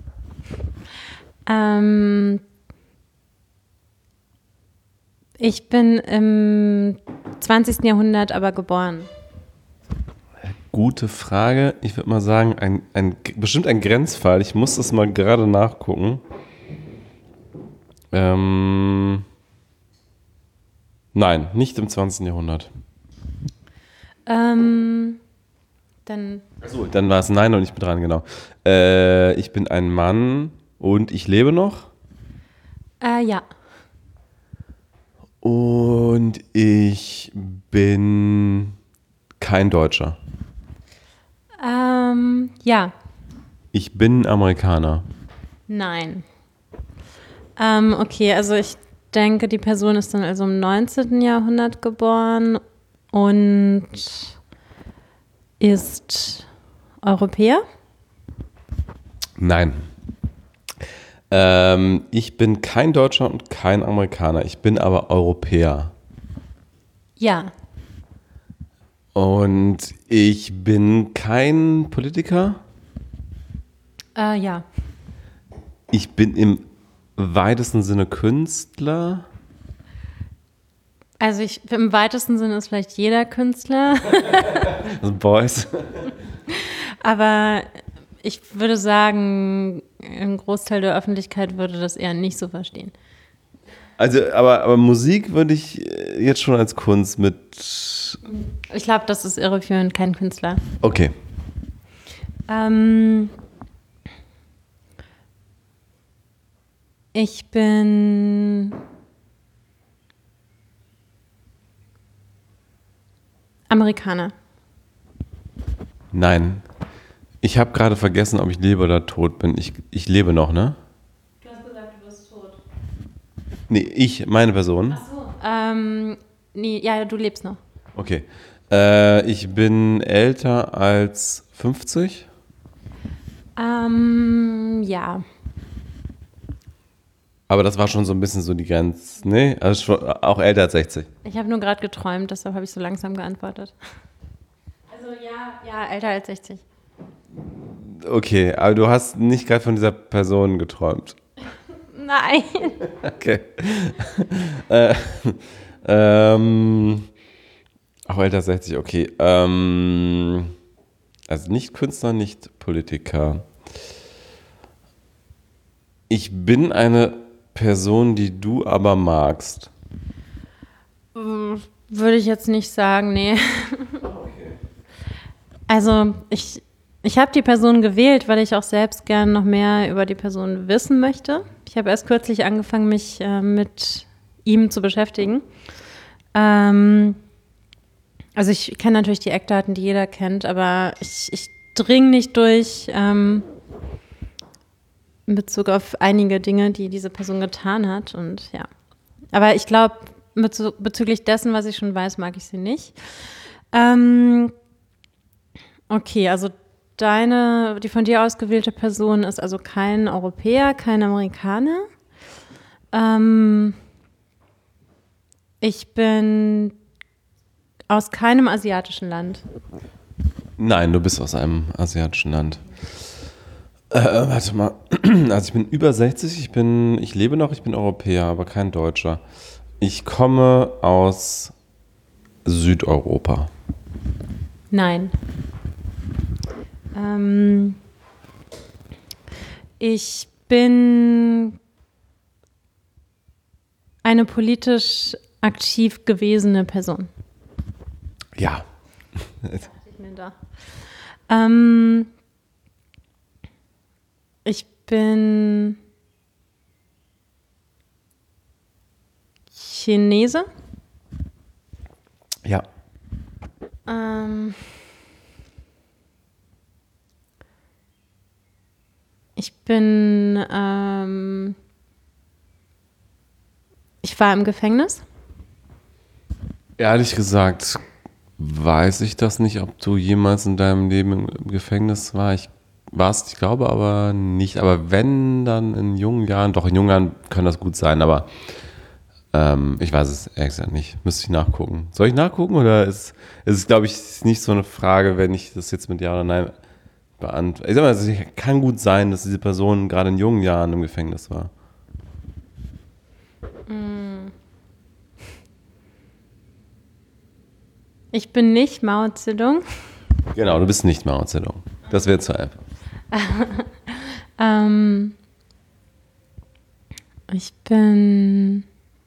Ich bin im 20. Jahrhundert aber geboren. Gute Frage. Ich würde mal sagen, bestimmt ein Grenzfall. Ich muss das mal gerade nachgucken. Nein, nicht im 20. Jahrhundert. Dann. Achso, dann war es Nein und ich bin dran, genau. Ich bin ein Mann und ich lebe noch. Ja. Und ich bin kein Deutscher. Ja. Ich bin Amerikaner. Nein. Okay, also ich denke, die Person ist dann also im 19. Jahrhundert geboren und ist Europäer? Nein. Ich bin kein Deutscher und kein Amerikaner. Ich bin aber Europäer. Ja. Und ich bin kein Politiker. Ja. Ich bin im weitesten Sinne Künstler. Also im weitesten Sinne ist vielleicht jeder Künstler. Also Boys. Aber ich würde sagen, ein Großteil der Öffentlichkeit würde das eher nicht so verstehen. Also, aber Musik würde ich jetzt schon als Kunst mit. Ich glaube, das ist irreführend, kein Künstler. Okay. Ich bin Amerikaner. Nein. Ich habe gerade vergessen, ob ich lebe oder tot bin. Ich lebe noch, ne? Du hast gesagt, du bist tot. Nee, meine Person. Ach so. Nee, ja, du lebst noch. Okay. Ich bin älter als 50. Ja. Aber das war schon so ein bisschen so die Grenze. Nee, also schon, auch älter als 60. Ich habe nur gerade geträumt, deshalb habe ich so langsam geantwortet. Also ja, älter als 60. Okay, aber du hast nicht gerade von dieser Person geträumt. Nein. Okay. Auch älter als 60, okay. Also nicht Künstler, nicht Politiker. Ich bin eine Person, die du aber magst. Würde ich jetzt nicht sagen, nee. Okay. Also ich habe die Person gewählt, weil ich auch selbst gern noch mehr über die Person wissen möchte. Ich habe erst kürzlich angefangen, mich mit ihm zu beschäftigen. Also ich kenne natürlich die Eckdaten, die jeder kennt, aber ich dringe nicht durch in Bezug auf einige Dinge, die diese Person getan hat. Und ja. Aber ich glaube, bezüglich dessen, was ich schon weiß, mag ich sie nicht. Okay, also die von dir ausgewählte Person ist also kein Europäer, kein Amerikaner. Ich bin aus keinem asiatischen Land. Nein, du bist aus einem asiatischen Land. Warte mal. Also ich bin über 60, ich lebe noch, ich bin Europäer, aber kein Deutscher. Ich komme aus Südeuropa. Nein. Ich bin eine politisch aktiv gewesene Person. Ja. Ich bin Chinese. Ja. Ich war im Gefängnis. Ehrlich gesagt weiß ich das nicht, ob du jemals in deinem Leben im Gefängnis warst. Ich glaube aber nicht. Aber wenn, dann in jungen Jahren. Doch, in jungen Jahren kann das gut sein, aber ich weiß es ehrlich gesagt nicht. Müsste ich nachgucken. Soll ich nachgucken oder ist es, glaube ich, nicht so eine Frage, wenn ich das jetzt mit Ja oder Nein beantworte? Ich sag mal, es kann gut sein, dass diese Person gerade in jungen Jahren im Gefängnis war. Ich bin nicht Mao Zedong. Genau, du bist nicht Mao Zedong. Das wäre zu einfach. Ich bin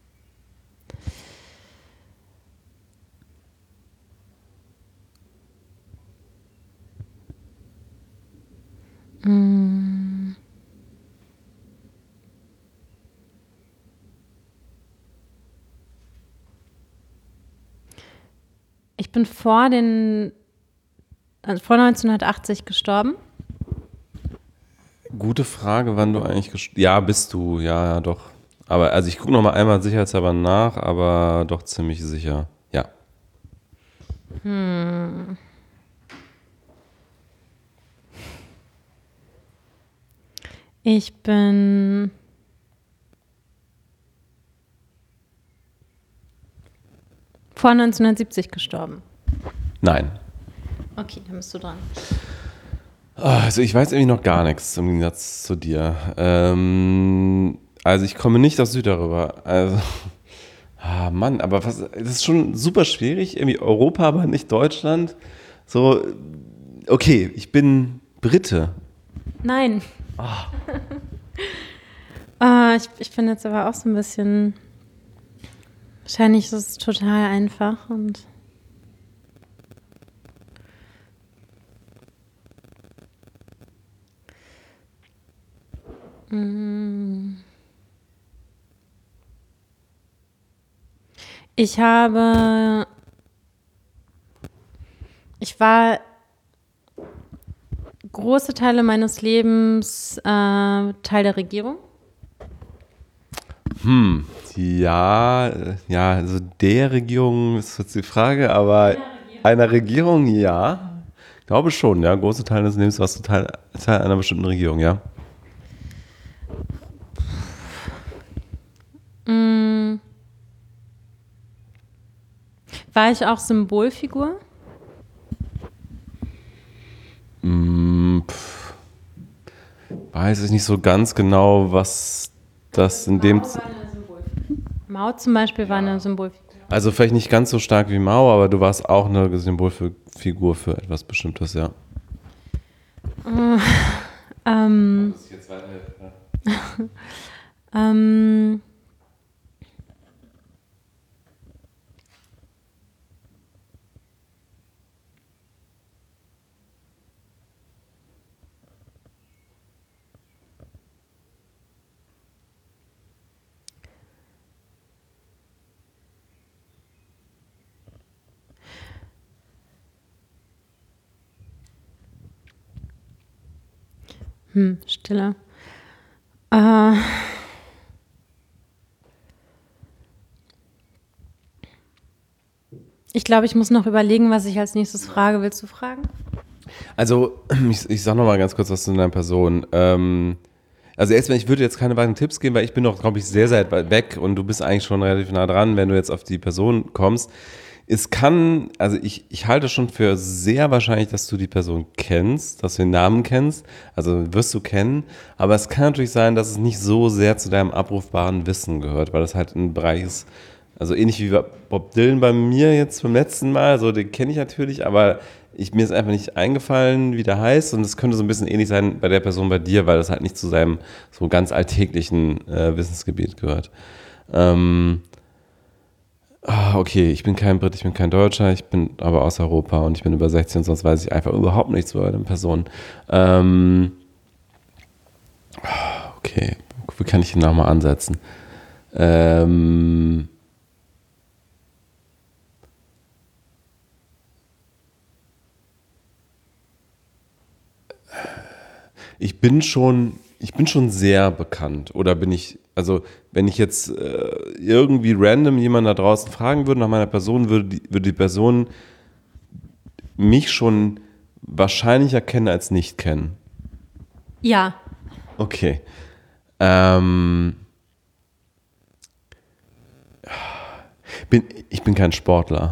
Ich bin vor 1980 gestorben. Gute Frage, wann du eigentlich Ja, bist du, ja, doch. Aber also ich gucke noch mal einmal sicherheitshalber nach, aber doch ziemlich sicher. Ja. Ich bin vor 1970 gestorben. Nein. Okay, dann bist du dran. Also ich weiß irgendwie noch gar nichts im Gegensatz zu dir. Also ich komme nicht aus Südeuropa. Also, Mann, aber das ist schon super schwierig. Irgendwie Europa, aber nicht Deutschland. So, okay, ich bin Brite. Nein. Ich bin jetzt aber auch so ein bisschen. Wahrscheinlich ist es total einfach und. Ich war große Teile meines Lebens Teil der Regierung. Ja, also der Regierung ist jetzt die Frage, aber einer Regierung, ja. Ich glaube schon, ja. Große Teile des Lebens warst du Teil einer bestimmten Regierung, ja. War ich auch Symbolfigur? Weiß ich nicht so ganz genau, was das in dem. Mao zum Beispiel war eine Symbolfigur. Also vielleicht nicht ganz so stark wie Mao, aber du warst auch eine Symbolfigur für etwas Bestimmtes, ja. Muss ich jetzt weiterhelfen? Stille. Äh, Ich glaube, ich muss noch überlegen, was ich als nächstes frage. Willst du fragen? Also, ich sag noch mal ganz kurz was zu deiner Person. Also erstmal, ich würde jetzt keine weiteren Tipps geben, weil ich bin noch, glaube ich, sehr, sehr weit weg und du bist eigentlich schon relativ nah dran, wenn du jetzt auf die Person kommst. Es kann, also ich halte schon für sehr wahrscheinlich, dass du die Person kennst, dass du den Namen kennst, also wirst du kennen, aber es kann natürlich sein, dass es nicht so sehr zu deinem abrufbaren Wissen gehört, weil das halt ein Bereich ist, also ähnlich wie Bob Dylan bei mir jetzt beim letzten Mal, so den kenne ich natürlich, aber mir ist einfach nicht eingefallen, wie der heißt und es könnte so ein bisschen ähnlich sein bei der Person bei dir, weil das halt nicht zu seinem so ganz alltäglichen Wissensgebiet gehört. Okay, ich bin kein Brit, ich bin kein Deutscher, ich bin aber aus Europa und ich bin über 16, sonst weiß ich einfach überhaupt nichts über eine Person. Okay, wie kann ich den nochmal ansetzen? Ich bin schon sehr bekannt. Oder bin ich, also wenn ich jetzt irgendwie random jemanden da draußen fragen würde nach meiner Person, würde die Person mich schon wahrscheinlicher kennen als nicht kennen. Ja. Okay. Ich bin kein Sportler.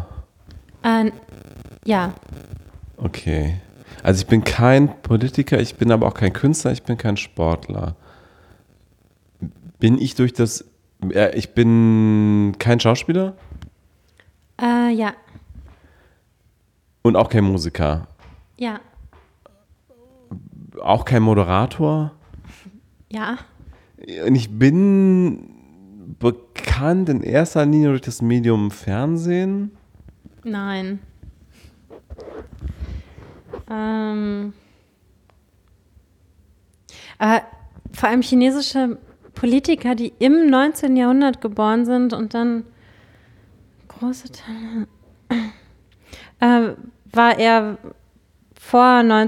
Ja. Okay. Also ich bin kein Politiker, ich bin aber auch kein Künstler, ich bin kein Sportler. Bin ich durch das... ich bin kein Schauspieler? Ja. Und auch kein Musiker? Ja. Auch kein Moderator? Ja. Und ich bin bekannt in erster Linie durch das Medium Fernsehen? Nein. Vor allem chinesische Politiker, die im 19. Jahrhundert geboren sind und dann große Teile, war er vor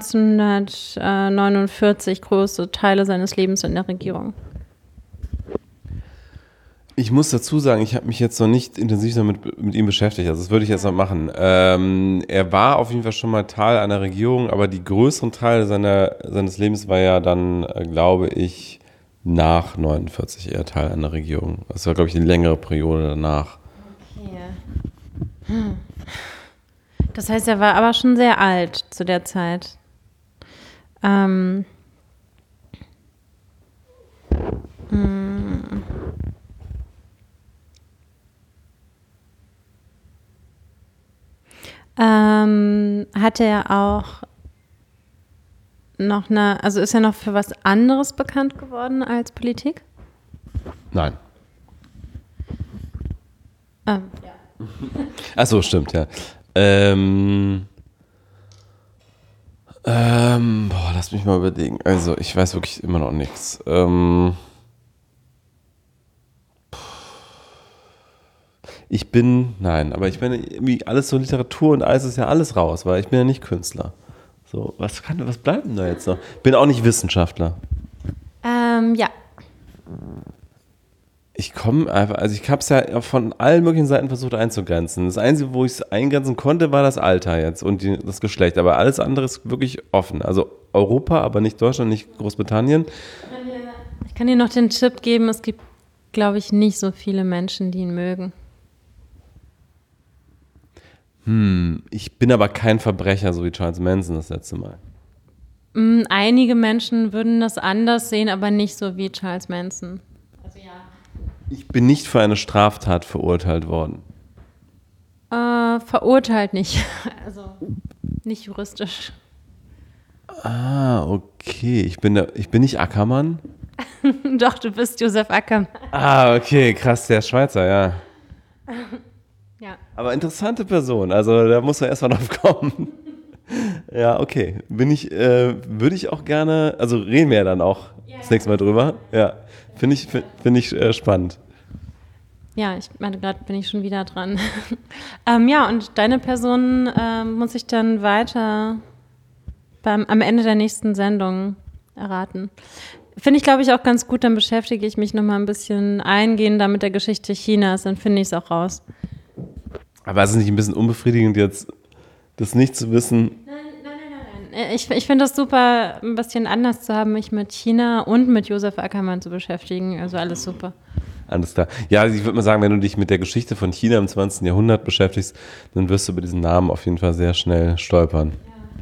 1949 große Teile seines Lebens in der Regierung. Ich muss dazu sagen, ich habe mich jetzt noch nicht intensiv mit ihm beschäftigt. Also das würde ich jetzt noch machen. Er war auf jeden Fall schon mal Teil einer Regierung, aber die größeren Teile seines Lebens war ja dann, glaube ich, nach 49 eher Teil einer Regierung. Das war, glaube ich, eine längere Periode danach. Okay. Das heißt, er war aber schon sehr alt zu der Zeit. Hatte er auch noch also ist er noch für was anderes bekannt geworden als Politik? Nein. Ja. Ach so, stimmt, ja. Lass mich mal überlegen. Also, ich weiß wirklich immer noch nichts. Nein, aber ich bin irgendwie alles so Literatur und alles ist ja alles raus, weil ich bin ja nicht Künstler. So, was bleibt denn da jetzt noch? Bin auch nicht Wissenschaftler. Ja. Ich komme einfach, also ich habe es ja von allen möglichen Seiten versucht einzugrenzen. Das Einzige, wo ich es eingrenzen konnte, war das Alter jetzt und das Geschlecht. Aber alles andere ist wirklich offen. Also Europa, aber nicht Deutschland, nicht Großbritannien. Ich kann dir noch den Tipp geben, es gibt, glaube ich, nicht so viele Menschen, die ihn mögen. Ich bin aber kein Verbrecher, so wie Charles Manson das letzte Mal. Einige Menschen würden das anders sehen, aber nicht so wie Charles Manson. Also ja. Ich bin nicht für eine Straftat verurteilt worden. Verurteilt nicht. Also nicht juristisch. Okay. Ich bin nicht Ackermann? Doch, du bist Josef Ackermann. Okay, krass, der Schweizer, ja. Ja. Aber interessante Person, also da muss man erstmal drauf kommen. Ja, okay. Würde ich auch gerne, also reden wir ja dann auch das nächste Mal drüber. Ja, finde ich spannend. Ja, ich meine, gerade bin ich schon wieder dran. Ja, und deine Person muss ich dann weiter am Ende der nächsten Sendung erraten. Finde ich, glaube ich, auch ganz gut. Dann beschäftige ich mich nochmal ein bisschen eingehender mit der Geschichte Chinas. Dann finde ich es auch raus. Aber ist es nicht ein bisschen unbefriedigend, jetzt das nicht zu wissen? Nein. Ich finde das super, ein bisschen anders zu haben, mich mit China und mit Josef Ackermann zu beschäftigen. Also alles super. Alles klar. Ja, ich würde mal sagen, wenn du dich mit der Geschichte von China im 20. Jahrhundert beschäftigst, dann wirst du über diesen Namen auf jeden Fall sehr schnell stolpern.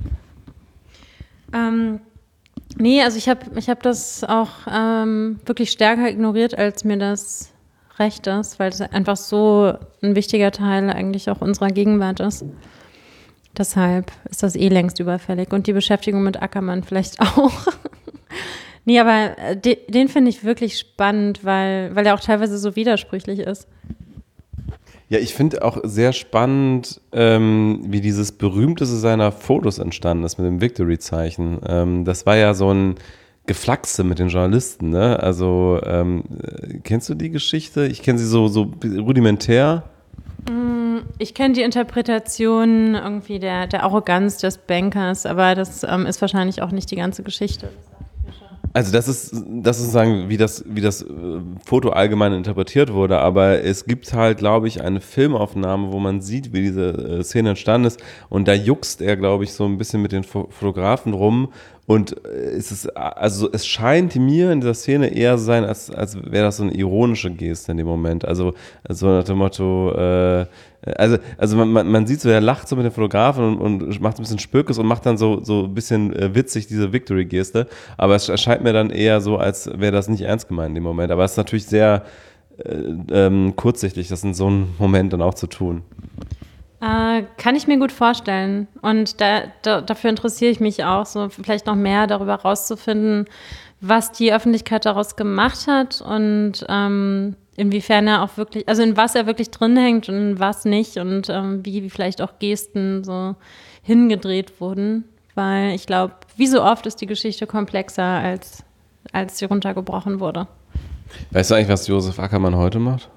Nee, also ich hab das auch wirklich stärker ignoriert, als mir das recht ist, weil es einfach so ein wichtiger Teil eigentlich auch unserer Gegenwart ist. Deshalb ist das längst überfällig. Und die Beschäftigung mit Ackermann vielleicht auch. Nee, aber den finde ich wirklich spannend, weil er auch teilweise so widersprüchlich ist. Ja, ich finde auch sehr spannend, wie dieses berühmteste seiner Fotos entstanden ist mit dem Victory-Zeichen. Das war ja so ein Geflaxe mit den Journalisten, ne? Also, kennst du die Geschichte? Ich kenne sie so rudimentär. Ich kenne die Interpretation irgendwie der Arroganz des Bankers, aber das ist wahrscheinlich auch nicht die ganze Geschichte. Also das ist sozusagen, wie das Foto allgemein interpretiert wurde, aber es gibt halt, glaube ich, eine Filmaufnahme, wo man sieht, wie diese Szene entstanden ist und da juckst er, glaube ich, so ein bisschen mit den Fotografen rum und es scheint mir in dieser Szene eher so sein, als wäre das so eine ironische Geste in dem Moment, also nach dem Motto, also man sieht so, er lacht so mit den Fotografen und macht ein bisschen Spökes und macht dann so ein bisschen witzig diese Victory-Geste, aber es erscheint mir dann eher so, als wäre das nicht ernst gemeint in dem Moment, aber es ist natürlich sehr kurzsichtig, das in so einem Moment dann auch zu tun. Kann ich mir gut vorstellen. Und dafür interessiere ich mich auch, so vielleicht noch mehr darüber rauszufinden, was die Öffentlichkeit daraus gemacht hat und inwiefern er auch wirklich, also in was er wirklich drin hängt und in was nicht und wie vielleicht auch Gesten so hingedreht wurden. Weil ich glaube, wie so oft ist die Geschichte komplexer, als sie runtergebrochen wurde. Weißt du eigentlich, was Josef Ackermann heute macht?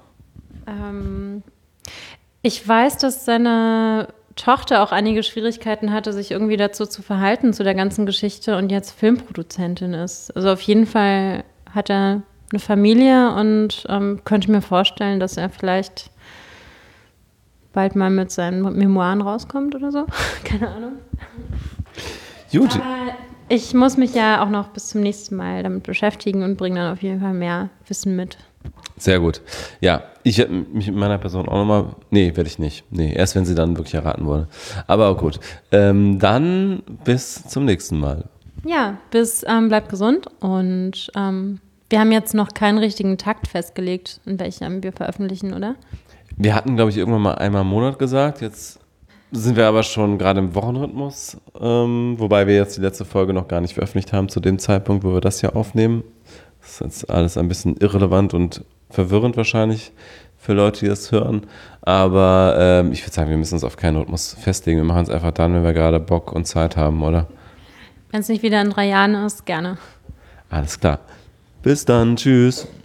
Ich weiß, dass seine Tochter auch einige Schwierigkeiten hatte, sich irgendwie dazu zu verhalten, zu der ganzen Geschichte und jetzt Filmproduzentin ist. Also auf jeden Fall hat er eine Familie und könnte mir vorstellen, dass er vielleicht bald mal mit seinen Memoiren rauskommt oder so. Keine Ahnung. Gut. Aber ich muss mich ja auch noch bis zum nächsten Mal damit beschäftigen und bringe dann auf jeden Fall mehr Wissen mit. Sehr gut. Ja, ich werde mich mit meiner Person auch nochmal. Nee, werde ich nicht. Nee, erst wenn sie dann wirklich erraten wurde. Aber gut. Dann bis zum nächsten Mal. Ja, bleibt gesund und wir haben jetzt noch keinen richtigen Takt festgelegt, in welchem wir veröffentlichen, oder? Wir hatten, glaube ich, irgendwann mal einmal im Monat gesagt. Jetzt sind wir aber schon gerade im Wochenrhythmus, wobei wir jetzt die letzte Folge noch gar nicht veröffentlicht haben, zu dem Zeitpunkt, wo wir das hier aufnehmen. Das ist jetzt alles ein bisschen irrelevant und verwirrend wahrscheinlich für Leute, die das hören. Aber ich würde sagen, wir müssen uns auf keinen Rhythmus festlegen. Wir machen es einfach dann, wenn wir gerade Bock und Zeit haben, oder? Wenn es nicht wieder in 3 Jahren ist, gerne. Alles klar. Bis dann. Tschüss.